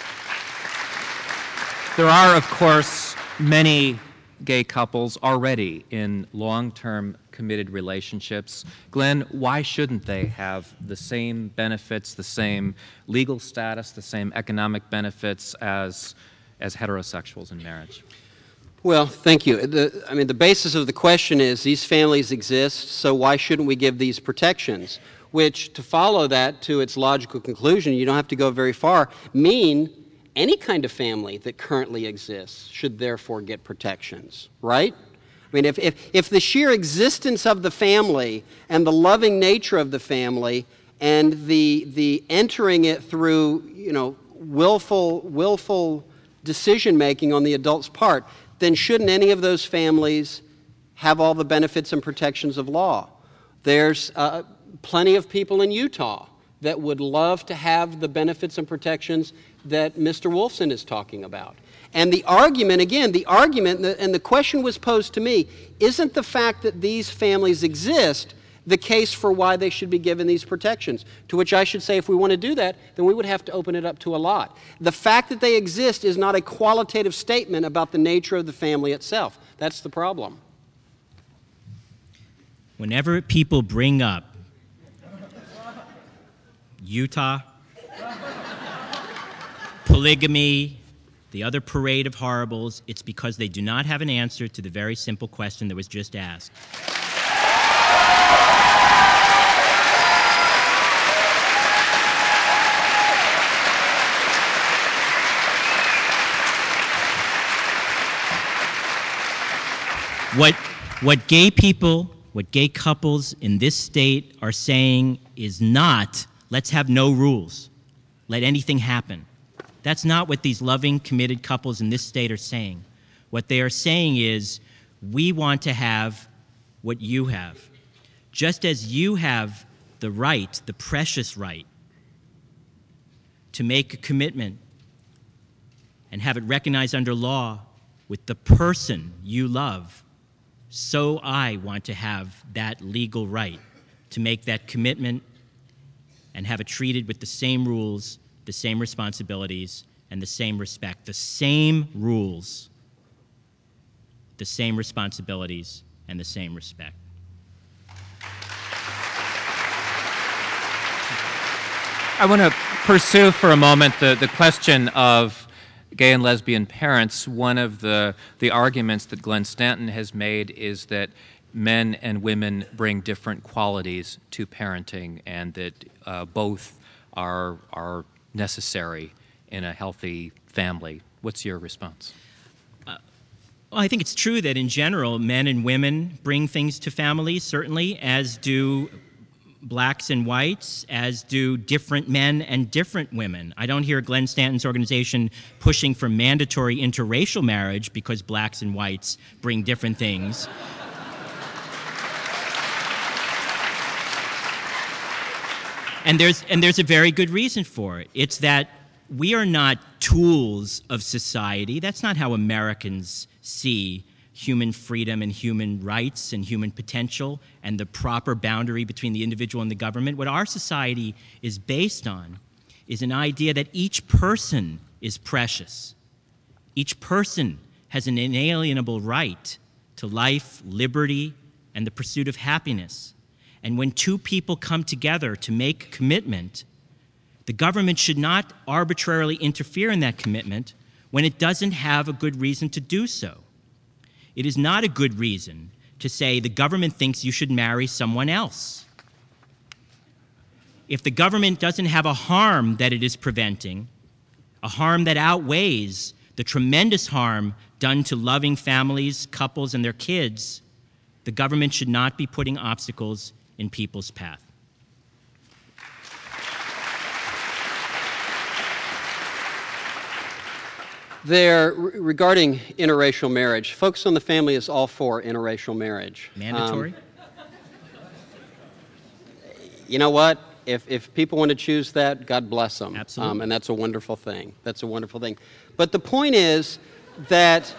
there are, of course, many gay couples already in long-term committed relationships. Glenn, why shouldn't they have the same benefits, the same legal status, the same economic benefits as, as heterosexuals in marriage? Well, thank you. The, I mean, the basis of the question is these families exist, so why shouldn't we give these protections? Which, to follow that to its logical conclusion, you don't have to go very far, mean any kind of family that currently exists should therefore get protections, right? I mean, if, if, if the sheer existence of the family and the loving nature of the family and the, the entering it through, you know, willful, willful decision-making on the adult's part, then shouldn't any of those families have all the benefits and protections of law? There's uh, plenty of people in Utah that would love to have the benefits and protections that Mister Wolfson is talking about. And the argument, again, the argument, and the, and the question was posed to me, isn't the fact that these families exist the case for why they should be given these protections? To which I should say, if we want to do that, then we would have to open it up to a lot. The fact that they exist is not a qualitative statement about the nature of the family itself. That's the problem. Whenever people bring up Utah, polygamy, the other parade of horribles, it's because they do not have an answer to the very simple question that was just asked. What, what gay people, what gay couples in this state are saying is not, let's have no rules, let anything happen. That's not what these loving, committed couples in this state are saying. What they are saying is, we want to have what you have. Just as you have the right, the precious right, to make a commitment and have it recognized under law with the person you love, so I want to have that legal right to make that commitment and have it treated with the same rules, the same responsibilities, and the same respect. The same rules, the same responsibilities, and the same respect. I want to pursue for a moment the, the question of gay and lesbian parents. One of the, the arguments that Glenn Stanton has made is that men and women bring different qualities to parenting, and that uh, both are, are necessary in a healthy family. What's your response? Uh, well, I think it's true that in general, men and women bring things to families, certainly, as do blacks and whites, as do different men and different women. I don't hear Glenn Stanton's organization pushing for mandatory interracial marriage because blacks and whites bring different things. And there's, and there's a very good reason for it. It's that we are not tools of society. That's not how Americans see human freedom and human rights and human potential and the proper boundary between the individual and the government. What our society is based on is an idea that each person is precious. Each person has an inalienable right to life, liberty, and the pursuit of happiness. And when two people come together to make a commitment, the government should not arbitrarily interfere in that commitment when it doesn't have a good reason to do so. It is not a good reason to say the government thinks you should marry someone else. If the government doesn't have a harm that it is preventing, a harm that outweighs the tremendous harm done to loving families, couples, and their kids, the government should not be putting obstacles in people's path. There, re- regarding interracial marriage, Focus on the Family is all for interracial marriage. Mandatory? Um, you know what? If, if people want to choose that, God bless them. Absolutely. Um, and that's a wonderful thing. That's a wonderful thing. But the point is that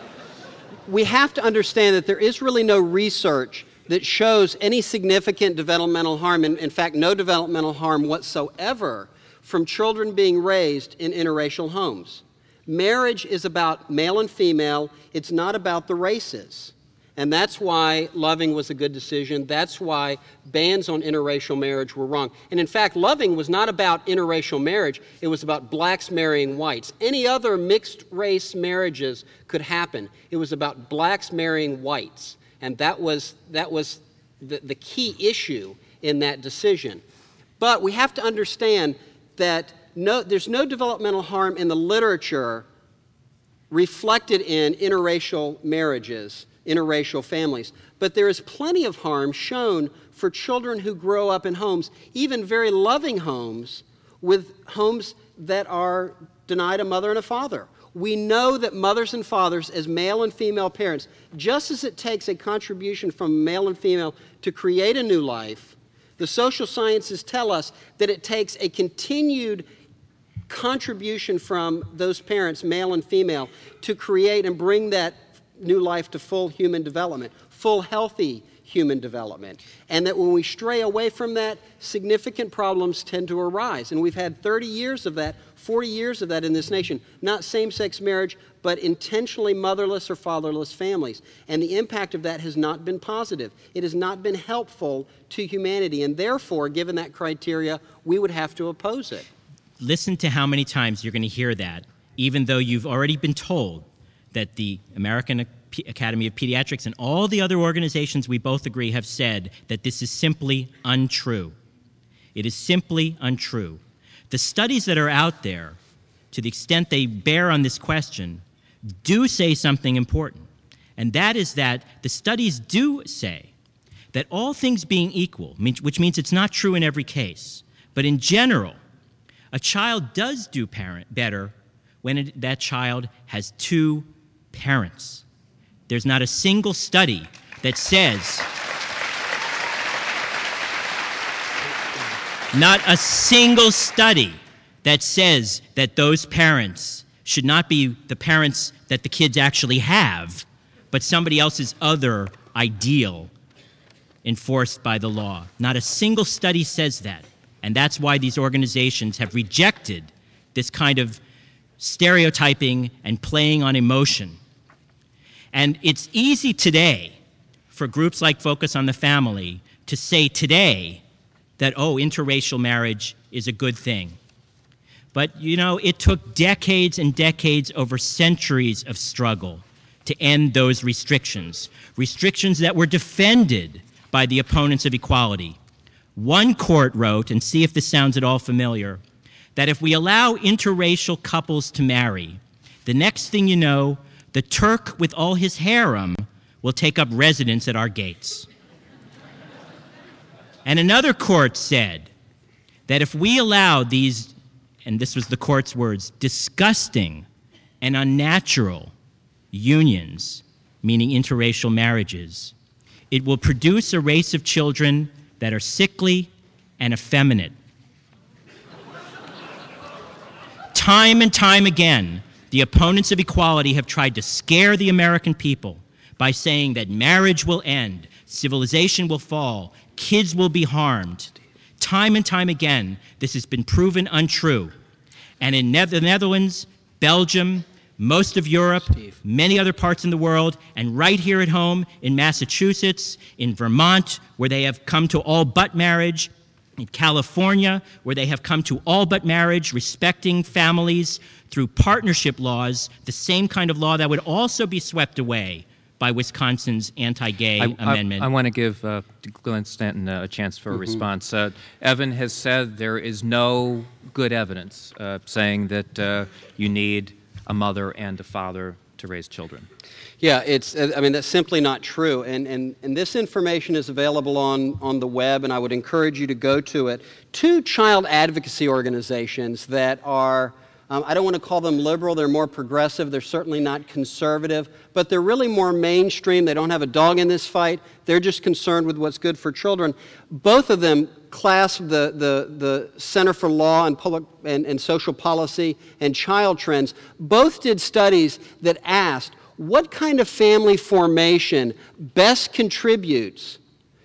we have to understand that there is really no research that shows any significant developmental harm, and in fact, no developmental harm whatsoever from children being raised in interracial homes. Marriage is about male and female. It's not about the races. And that's why Loving was a good decision. That's why bans on interracial marriage were wrong. And in fact, Loving was not about interracial marriage. It was about blacks marrying whites. Any other mixed race marriages could happen. It was about blacks marrying whites. And that was, that was the, the key issue in that decision. But we have to understand that no, there's no developmental harm in the literature reflected in interracial marriages, interracial families. But there is plenty of harm shown for children who grow up in homes, even very loving homes, with homes that are denied a mother and a father. We know that mothers and fathers, as male and female parents, just as it takes a contribution from male and female to create a new life, the social sciences tell us that it takes a continued contribution from those parents, male and female, to create and bring that new life to full human development, full healthy human development. And that when we stray away from that, significant problems tend to arise. And we've had thirty years of that, forty years of that in this nation. Not same-sex marriage, but intentionally motherless or fatherless families. And the impact of that has not been positive. It has not been helpful to humanity. And therefore, given that criteria, we would have to oppose it. Listen to how many times you're going to hear that, even though you've already been told that the American Academy of Pediatrics and all the other organizations we both agree have said that this is simply untrue. It is simply untrue. The studies that are out there, to the extent they bear on this question, do say something important. And that is that the studies do say that all things being equal, which means it's not true in every case, but in general, a child does do parent better when it, that child has two parents. There's not a single study that says, not a single study that says that those parents should not be the parents that the kids actually have, but somebody else's other ideal enforced by the law. Not a single study says that. And that's why these organizations have rejected this kind of stereotyping and playing on emotion. And it's easy today for groups like Focus on the Family to say today that, oh, interracial marriage is a good thing. But, you know, it took decades and decades over centuries of struggle to end those restrictions, restrictions that were defended by the opponents of equality. One court wrote, and see if this sounds at all familiar, that if we allow interracial couples to marry, the next thing you know, the Turk with all his harem will take up residence at our gates. And another court said that if we allow these, and this was the court's words, disgusting and unnatural unions, meaning interracial marriages, it will produce a race of children that are sickly and effeminate. Time and time again, the opponents of equality have tried to scare the American people by saying that marriage will end, civilization will fall, kids will be harmed. Time and time again, this has been proven untrue. And in the Netherlands, Belgium, most of Europe, Steve. many other parts in the world, and right here at home in Massachusetts, in Vermont, where they have come to all but marriage, in California, where they have come to all but marriage, respecting families through partnership laws, the same kind of law that would also be swept away by Wisconsin's anti-gay I, amendment. I, I want to give uh, Glenn Stanton a chance for a response. Uh, Evan has said there is no good evidence uh, saying that uh, you need a mother and a father to raise children. Yeah, it's, I mean, that's simply not true. And, and, and this information is available on, on the web, and I would encourage you to go to it. Two child advocacy organizations that are, um, I don't want to call them liberal, they're more progressive, they're certainly not conservative, but they're really more mainstream. They don't have a dog in this fight. They're just concerned with what's good for children. Both of them clasp the, the, the Center for Law and Public and, and Social Policy and Child Trends. Both did studies that asked, what kind of family formation best contributes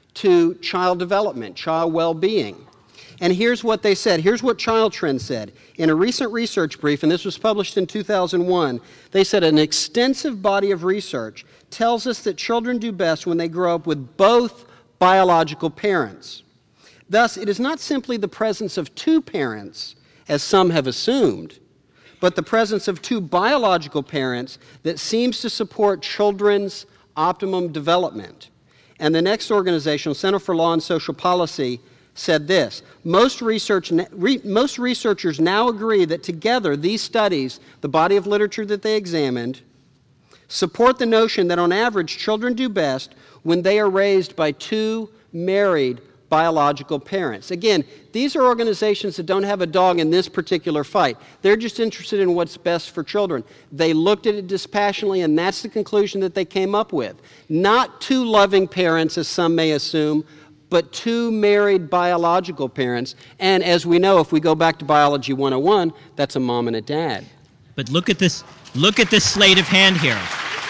to child development, child well-being? And here's what they said. Here's what Child Trends said. In a recent research brief, and this was published in two thousand one, they said an extensive body of research tells us that children do best when they grow up with both biological parents. Thus, it is not simply the presence of two parents, as some have assumed, but the presence of two biological parents that seems to support children's optimum development. And the next organization, Center for Law and Social Policy, said this: most, research, re, most researchers now agree that together these studies, the body of literature that they examined, support the notion that on average children do best when they are raised by two married biological parents. Again, these are organizations that don't have a dog in this particular fight. They're just interested in what's best for children. They looked at it dispassionately, and that's the conclusion that they came up with. Not two loving parents, as some may assume, but two married biological parents. And as we know, if we go back to Biology one oh one, that's a mom and a dad. But look at this, look at this sleight of hand here.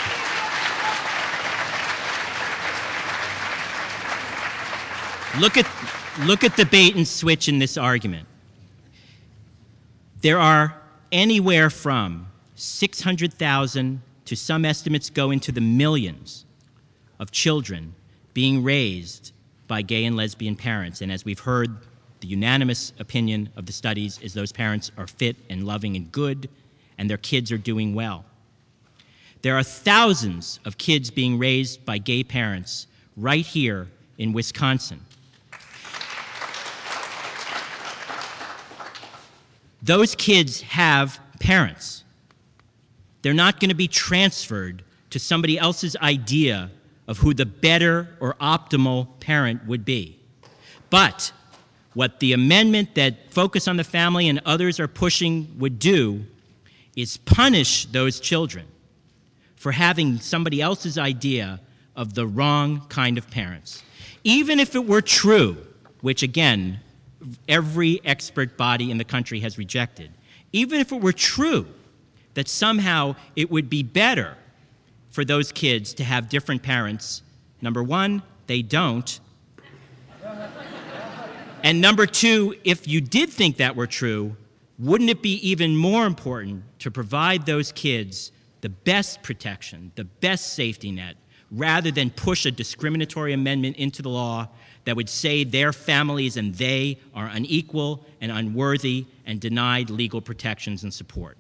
Look at, look at the bait and switch in this argument. There are anywhere from six hundred thousand to some estimates go into the millions of children being raised by gay and lesbian parents. And as we've heard, the unanimous opinion of the studies is those parents are fit and loving and good, and their kids are doing well. There are thousands of kids being raised by gay parents right here in Wisconsin. Those kids have parents. They're not going to be transferred to somebody else's idea of who the better or optimal parent would be. But what the amendment that Focus on the Family and others are pushing would do is punish those children for having somebody else's idea of the wrong kind of parents. Even if it were true, which again, every expert body in the country has rejected, even if it were true that somehow it would be better for those kids to have different parents, number one, they don't. And number two, if you did think that were true, wouldn't it be even more important to provide those kids the best protection, the best safety net, rather than push a discriminatory amendment into the law that would say their families and they are unequal and unworthy and denied legal protections and support?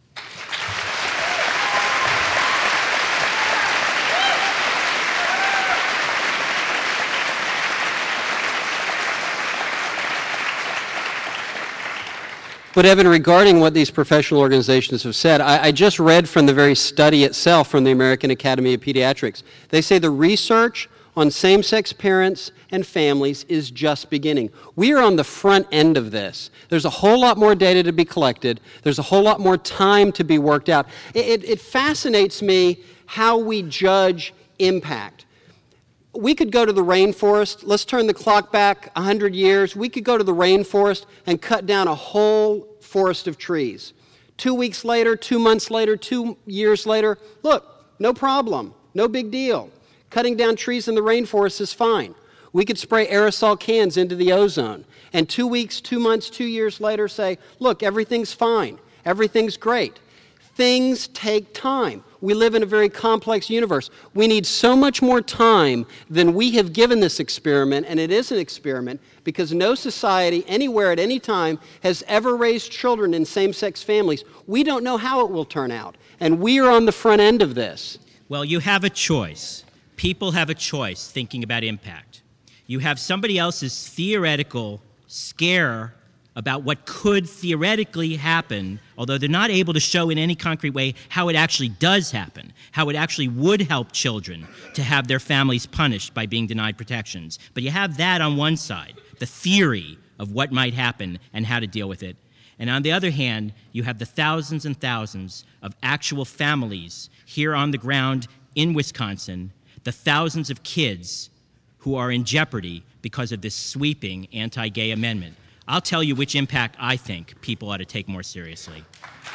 But Evan, regarding what these professional organizations have said, I, I just read from the very study itself from the American Academy of Pediatrics. They say the research on same-sex parents and families is just beginning. We are on the front end of this. There's a whole lot more data to be collected. There's a whole lot more time to be worked out. It, it, it fascinates me how we judge impact. We could go to the rainforest. Let's turn the clock back one hundred years. We could go to the rainforest and cut down a whole forest of trees. Two weeks later, two months later, two years later, look, no problem, no big deal. Cutting down trees in the rainforest is fine. We could spray aerosol cans into the ozone, and two weeks, two months, two years later say, look, everything's fine, everything's great. Things take time. We live in a very complex universe. We need so much more time than we have given this experiment, and it is an experiment because no society anywhere at any time has ever raised children in same-sex families. We don't know how it will turn out, and we are on the front end of this. Well, you have a choice. People have a choice thinking about impact. You have somebody else's theoretical scare about what could theoretically happen, although they're not able to show in any concrete way how it actually does happen, how it actually would help children to have their families punished by being denied protections. But you have that on one side, the theory of what might happen and how to deal with it. And on the other hand, you have the thousands and thousands of actual families here on the ground in Wisconsin, the thousands of kids who are in jeopardy because of this sweeping anti-gay amendment. I'll tell you which impact I think people ought to take more seriously.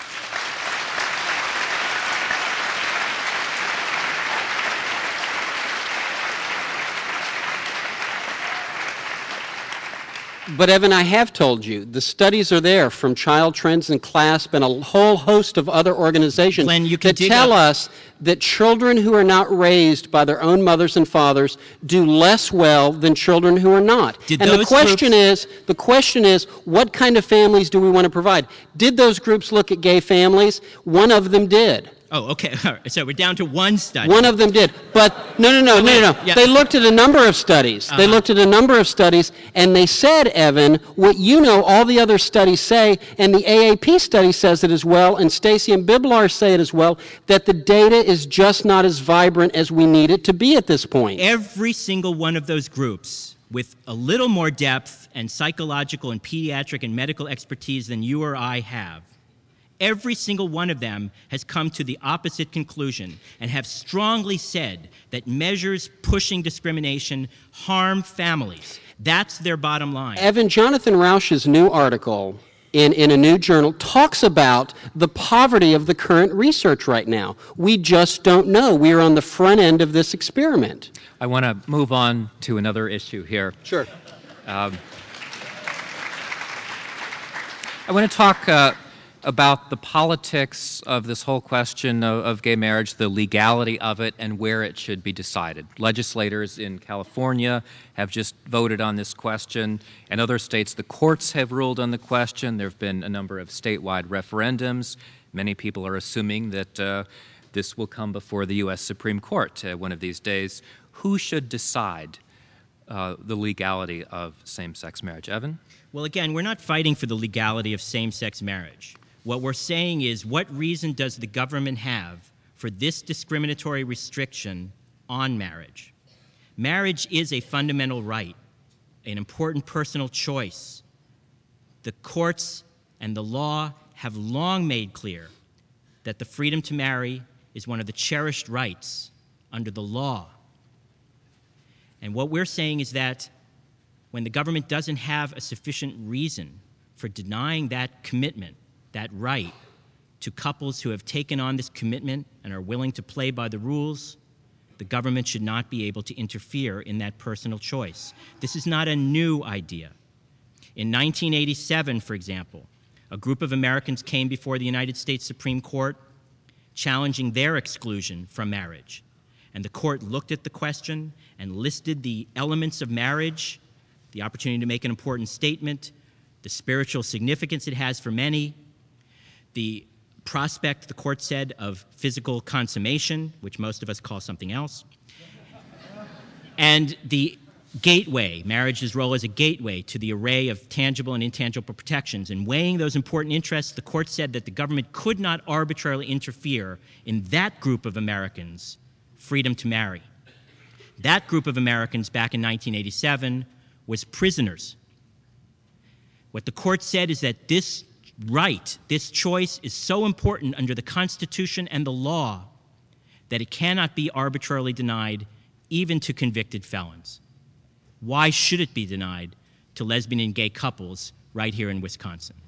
But Evan, I have told you, the studies are there from Child Trends and CLASP and a whole host of other organizations Glenn, you can that dig tell up- us that children who are not raised by their own mothers and fathers do less well than children who are not. Did and the those question groups- is, the question is, what kind of families do we want to provide? Did those groups look at gay families? One of them did. Oh, okay. All right. So we're down to one study. One of them did. But no, no, no, no, no, no. Yeah. They looked at a number of studies. They Uh-huh. looked at a number of studies, and they said, Evan, what you know all the other studies say, and the A A P study says it as well, and Stacy and Biblar say it as well, that the data is just not as vibrant as we need it to be at this point. Every single one of those groups with a little more depth and psychological and pediatric and medical expertise than you or I have, every single one of them has come to the opposite conclusion and have strongly said that measures pushing discrimination harm families. That's their bottom line. Evan, Jonathan Rauch's new article in, in a new journal talks about the poverty of the current research right now. We just don't know. We are on the front end of this experiment. I want to move on to another issue here. Sure. I want to talk uh, about the politics of this whole question of, of gay marriage, the legality of it, and where it should be decided. Legislators in California have just voted on this question. In other states, the courts have ruled on the question. There have been a number of statewide referendums. Many people are assuming that uh, this will come before the U S Supreme Court uh, one of these days. Who should decide uh, the legality of same-sex marriage? Evan? Well, again, we're not fighting for the legality of same-sex marriage. What we're saying is, what reason does the government have for this discriminatory restriction on marriage? Marriage is a fundamental right, an important personal choice. The courts and the law have long made clear that the freedom to marry is one of the cherished rights under the law. And what we're saying is that when the government doesn't have a sufficient reason for denying that commitment, that right, to couples who have taken on this commitment and are willing to play by the rules, the government should not be able to interfere in that personal choice. This is not a new idea. In nineteen eighty-seven, for example, a group of Americans came before the United States Supreme Court challenging their exclusion from marriage. And the court looked at the question and listed the elements of marriage, the opportunity to make an important statement, the spiritual significance it has for many, the prospect, the court said, of physical consummation, which most of us call something else, and the gateway, marriage's role as a gateway to the array of tangible and intangible protections. And weighing those important interests, the court said that the government could not arbitrarily interfere in that group of Americans' freedom to marry. That group of Americans back in nineteen eighty-seven was prisoners. What the court said is that this right, this choice is so important under the Constitution and the law that it cannot be arbitrarily denied even to convicted felons. Why should it be denied to lesbian and gay couples right here in Wisconsin?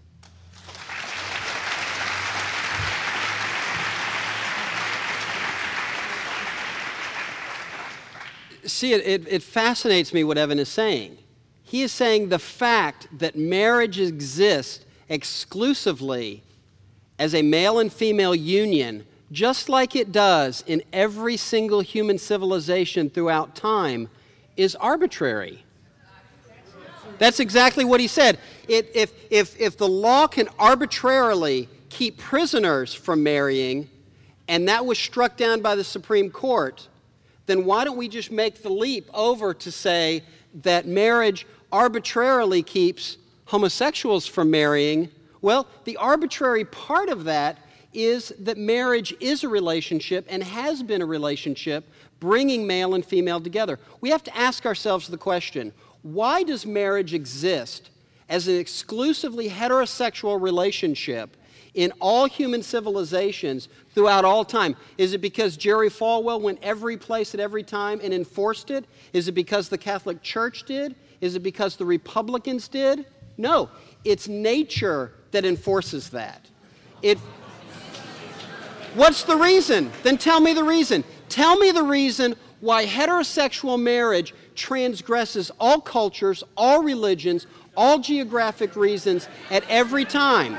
See, it, it, it fascinates me what Evan is saying. He is saying the fact that marriage exists exclusively as a male and female union, just like it does in every single human civilization throughout time, is arbitrary. That's exactly what he said. It, if, if, if the law can arbitrarily keep prisoners from marrying, and that was struck down by the Supreme Court, then why don't we just make the leap over to say that marriage arbitrarily keeps homosexuals from marrying? Well, the arbitrary part of that is that marriage is a relationship and has been a relationship bringing male and female together. We have to ask ourselves the question, why does marriage exist as an exclusively heterosexual relationship in all human civilizations throughout all time? Is it because Jerry Falwell went every place at every time and enforced it? Is it because the Catholic Church did? Is it because the Republicans did? No, it's nature that enforces that. It, what's the reason? Then tell me the reason. Tell me the reason why heterosexual marriage transgresses all cultures, all religions, all geographic reasons at every time.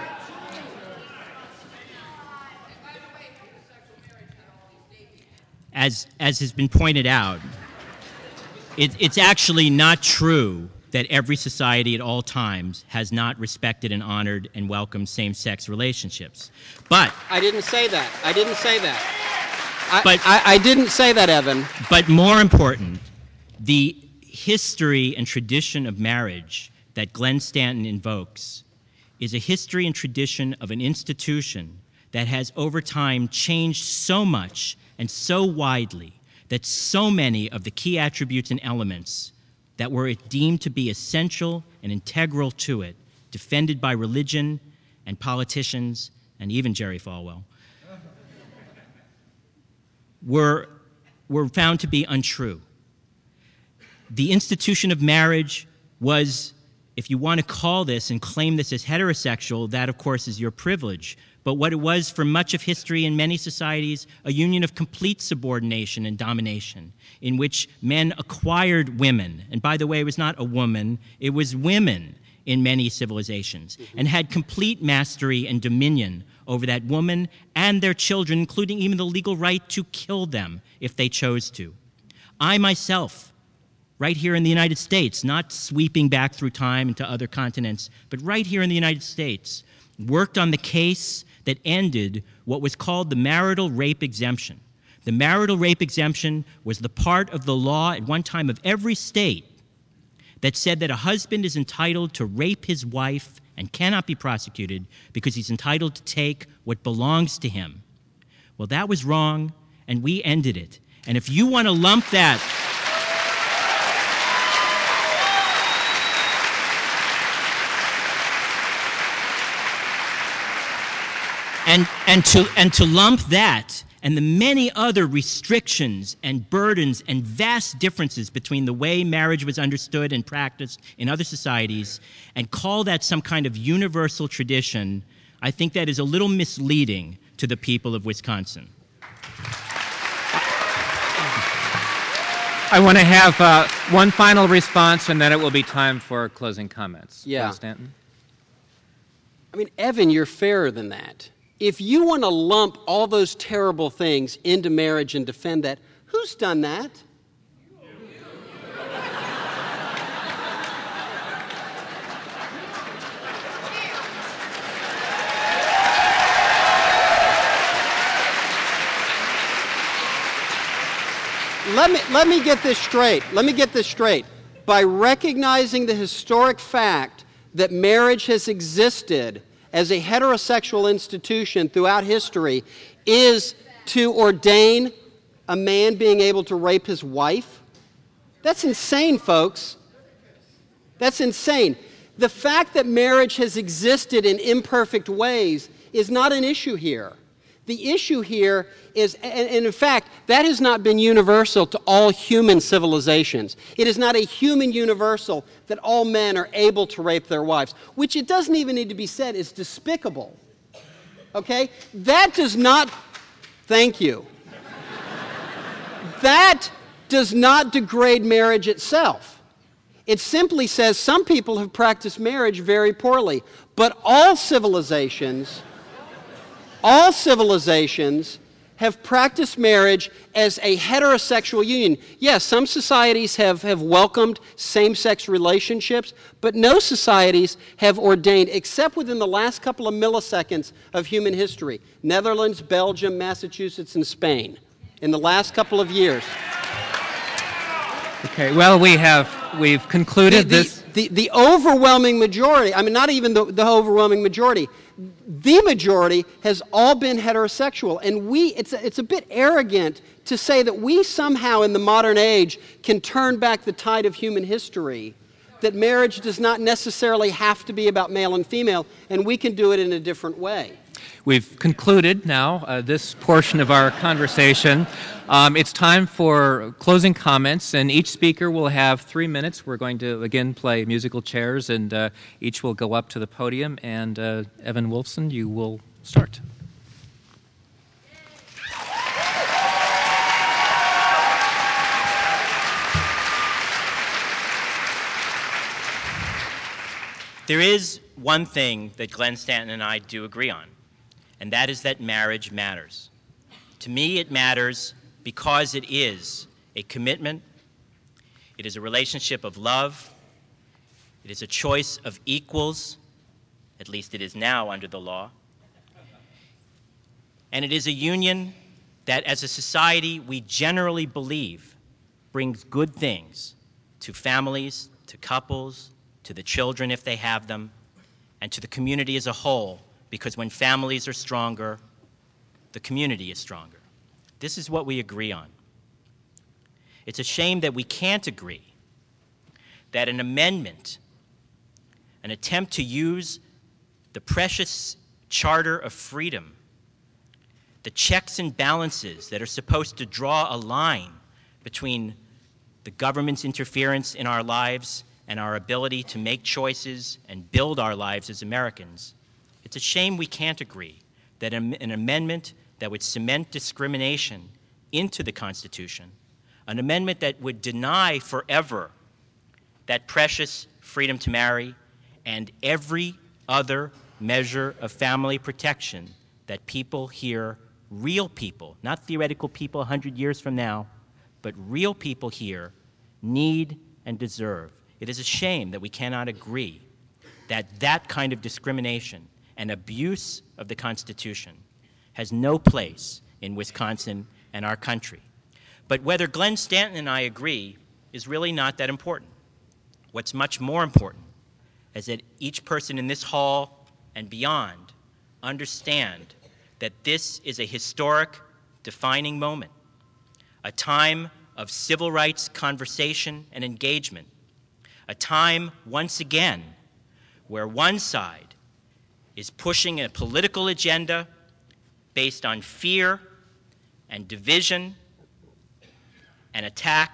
As, as has been pointed out, it, it's actually not true that every society at all times has not respected and honored and welcomed same-sex relationships. But I didn't say that. I didn't say that. I, But- I, I didn't say that, Evan. But more important, the history and tradition of marriage that Glenn Stanton invokes is a history and tradition of an institution that has over time changed so much and so widely that so many of the key attributes and elements that were deemed to be essential and integral to it, defended by religion and politicians and even Jerry Falwell, were, were found to be untrue. The institution of marriage was, if you want to call this and claim this as heterosexual, that of course is your privilege. But what it was for much of history in many societies, a union of complete subordination and domination, in which men acquired women. And by the way, it was not a woman, it was women in many civilizations, and had complete mastery and dominion over that woman and their children, including even the legal right to kill them if they chose to. I myself, right here in the United States, not sweeping back through time into other continents, but right here in the United States, worked on the case that ended what was called the marital rape exemption. The marital rape exemption was the part of the law at one time of every state that said that a husband is entitled to rape his wife and cannot be prosecuted because he's entitled to take what belongs to him. Well, that was wrong, and we ended it. And if you want to lump that And, and, to, and to lump that and the many other restrictions and burdens and vast differences between the way marriage was understood and practiced in other societies and call that some kind of universal tradition, I think that is a little misleading to the people of Wisconsin. I want to have uh, one final response, and then it will be time for closing comments. Yeah. Glenn Stanton? I mean, Evan, you're fairer than that. If you want to lump all those terrible things into marriage and defend that, who's done that? Let me, let me get this straight. Let me get this straight. By recognizing the historic fact that marriage has existed as a heterosexual institution throughout history is to ordain a man being able to rape his wife? That's insane, folks. That's insane. The fact that marriage has existed in imperfect ways is not an issue here. The issue here is, and in fact, that has not been universal to all human civilizations. It is not a human universal that all men are able to rape their wives, which it doesn't even need to be said is despicable. Okay? That does not, thank you. That does not degrade marriage itself. It simply says some people have practiced marriage very poorly, but all civilizations All civilizations have practiced marriage as a heterosexual union. Yes, some societies have, have welcomed same-sex relationships, but no societies have ordained, except within the last couple of milliseconds of human history, Netherlands, Belgium, Massachusetts, and Spain, in the last couple of years. Okay, well, we have, we've concluded the, the, this. The, the overwhelming majority, I mean, not even the, the overwhelming majority, the majority has all been heterosexual. And we, it's a, it's a bit arrogant to say that we somehow in the modern age can turn back the tide of human history, that marriage does not necessarily have to be about male and female, and we can do it in a different way. We've concluded now uh, this portion of our conversation. Um, it's time for closing comments, and each speaker will have three minutes. We're going to, again, play musical chairs, and uh, each will go up to the podium. And uh, Evan Wolfson, you will start. There is one thing that Glenn Stanton and I do agree on, and that is that marriage matters. To me, it matters because it is a commitment, it is a relationship of love, it is a choice of equals, at least it is now under the law, and it is a union that as a society we generally believe brings good things to families, to couples, to the children if they have them, and to the community as a whole, because when families are stronger, the community is stronger. This is what we agree on. It's a shame that we can't agree that an amendment, an attempt to use the precious Charter of Freedom, the checks and balances that are supposed to draw a line between the government's interference in our lives and our ability to make choices and build our lives as Americans, it's a shame we can't agree that an amendment that would cement discrimination into the Constitution, an amendment that would deny forever that precious freedom to marry and every other measure of family protection that people here, real people, not theoretical people a hundred years from now, but real people here need and deserve. It is a shame that we cannot agree that that kind of discrimination and abuse of the Constitution has no place in Wisconsin and our country. But whether Glenn Stanton and I agree is really not that important. What's much more important is that each person in this hall and beyond understand that this is a historic, defining moment, a time of civil rights conversation and engagement, a time, once again, where one side is pushing a political agenda based on fear and division and attack,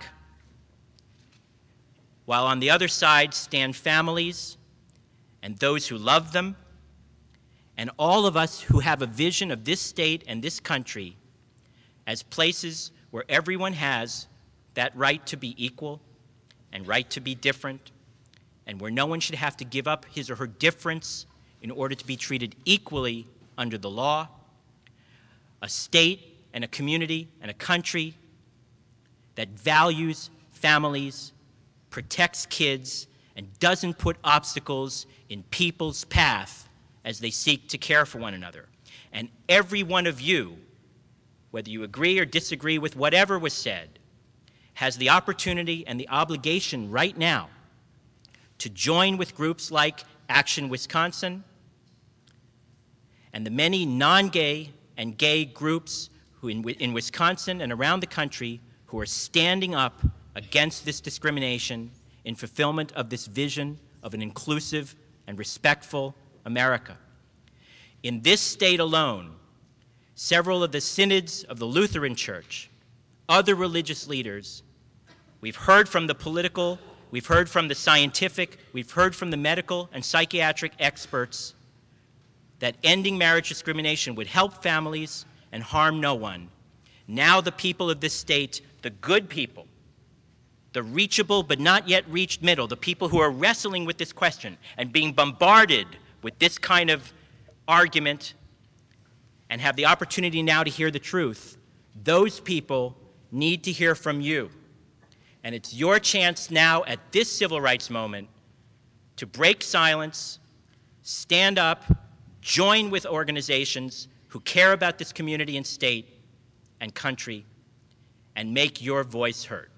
while on the other side stand families and those who love them, and all of us who have a vision of this state and this country as places where everyone has that right to be equal and right to be different, and where no one should have to give up his or her difference in order to be treated equally under the law, a state and a community and a country that values families, protects kids, and doesn't put obstacles in people's path as they seek to care for one another. And every one of you, whether you agree or disagree with whatever was said, has the opportunity and the obligation right now to join with groups like Action Wisconsin and the many non-gay and gay groups who in, in Wisconsin and around the country who are standing up against this discrimination in fulfillment of this vision of an inclusive and respectful America. In this state alone, several of the synods of the Lutheran Church, other religious leaders, we've heard from the political, we've heard from the scientific, we've heard from the medical and psychiatric experts that ending marriage discrimination would help families and harm no one. Now the people of this state, the good people, the reachable but not yet reached middle, the people who are wrestling with this question and being bombarded with this kind of argument, and have the opportunity now to hear the truth, those people need to hear from you. And it's your chance now at this civil rights moment to break silence, stand up, join with organizations who care about this community and state and country, and make your voice heard.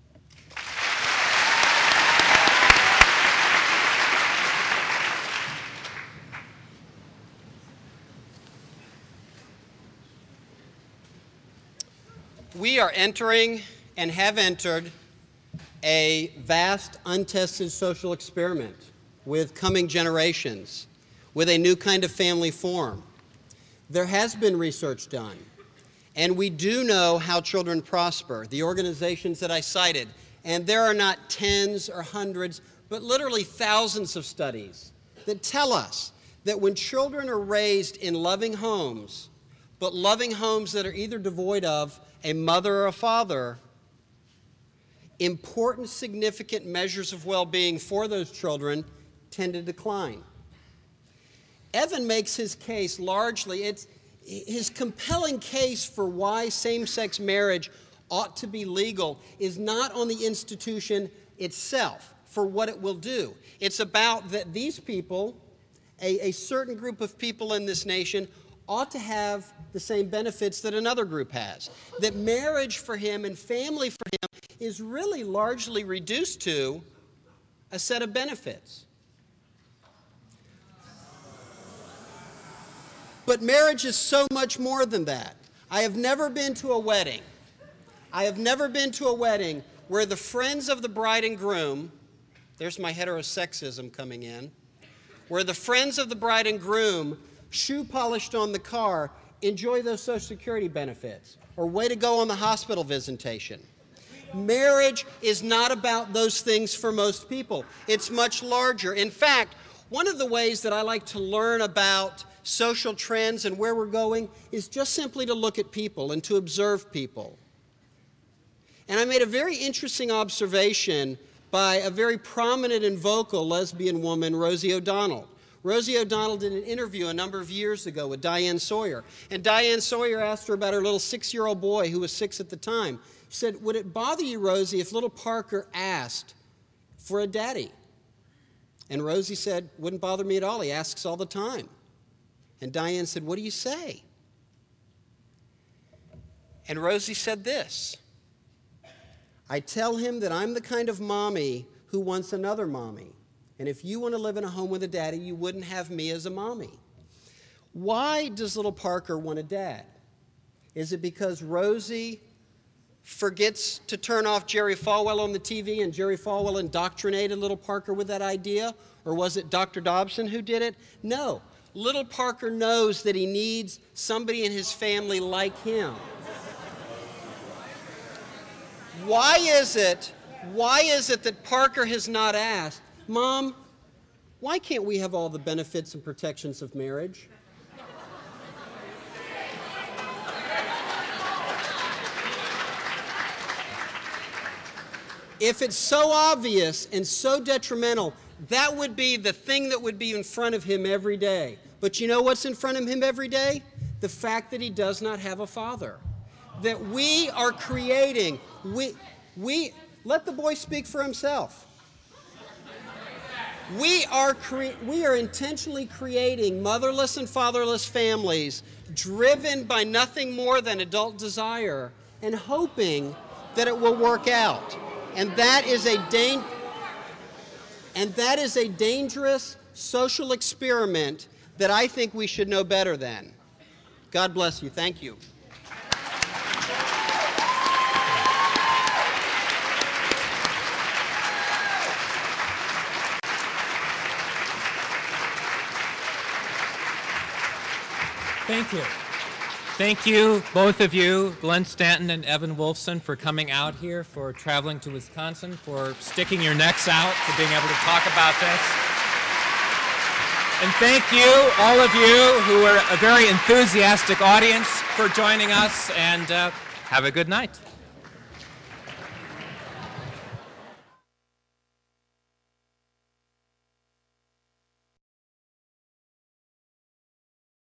We are entering and have entered a vast, untested social experiment with coming generations, with a new kind of family form. There has been research done, and we do know how children prosper, the organizations that I cited, and there are not tens or hundreds, but literally thousands of studies that tell us that when children are raised in loving homes, but loving homes that are either devoid of a mother or a father, important, significant measures of well-being for those children tend to decline. Evan makes his case largely, it's his compelling case for why same-sex marriage ought to be legal is not on the institution itself for what it will do. It's about that these people, a, a certain group of people in this nation, ought to have the same benefits that another group has. That marriage for him and family for him is really largely reduced to a set of benefits. But marriage is so much more than that. I have never been to a wedding. I have never been to a wedding where the friends of the bride and groom, there's my heterosexism coming in, where the friends of the bride and groom, shoe polished on the car, enjoy those Social Security benefits, or way to go on the hospital visitation. Marriage is not about those things for most people. It's much larger. In fact, one of the ways that I like to learn about social trends and where we're going is just simply to look at people and to observe people. And I made a very interesting observation by a very prominent and vocal lesbian woman, Rosie O'Donnell. Rosie O'Donnell did an interview a number of years ago with Diane Sawyer, and Diane Sawyer asked her about her little six-year-old boy who was six at the time. She said, "Would it bother you, Rosie, if little Parker asked for a daddy?" And Rosie said, "Wouldn't bother me at all. He asks all the time." And Diane said, "What do you say?" And Rosie said this, "I tell him that I'm the kind of mommy who wants another mommy. And if you want to live in a home with a daddy, you wouldn't have me as a mommy." Why does little Parker want a dad? Is it because Rosie forgets to turn off Jerry Falwell on the T V and Jerry Falwell indoctrinated little Parker with that idea? Or was it Doctor Dobson who did it? No. Little Parker knows that he needs somebody in his family like him. Why is it, why is it that Parker has not asked, "Mom, why can't we have all the benefits and protections of marriage?" If it's so obvious and so detrimental, that would be the thing that would be in front of him every day. But you know what's in front of him every day? The fact that he does not have a father. That we are creating, we, we, let the boy speak for himself. We are, cre- we are intentionally creating motherless and fatherless families driven by nothing more than adult desire and hoping that it will work out. And that is a dan- and that is a dangerous social experiment that I think we should know better than. God bless you. Thank you. Thank you. Thank you, both of you, Glenn Stanton and Evan Wolfson, for coming out here, for traveling to Wisconsin, for sticking your necks out, for being able to talk about this. And thank you, all of you who are a very enthusiastic audience, for joining us, and uh, have a good night.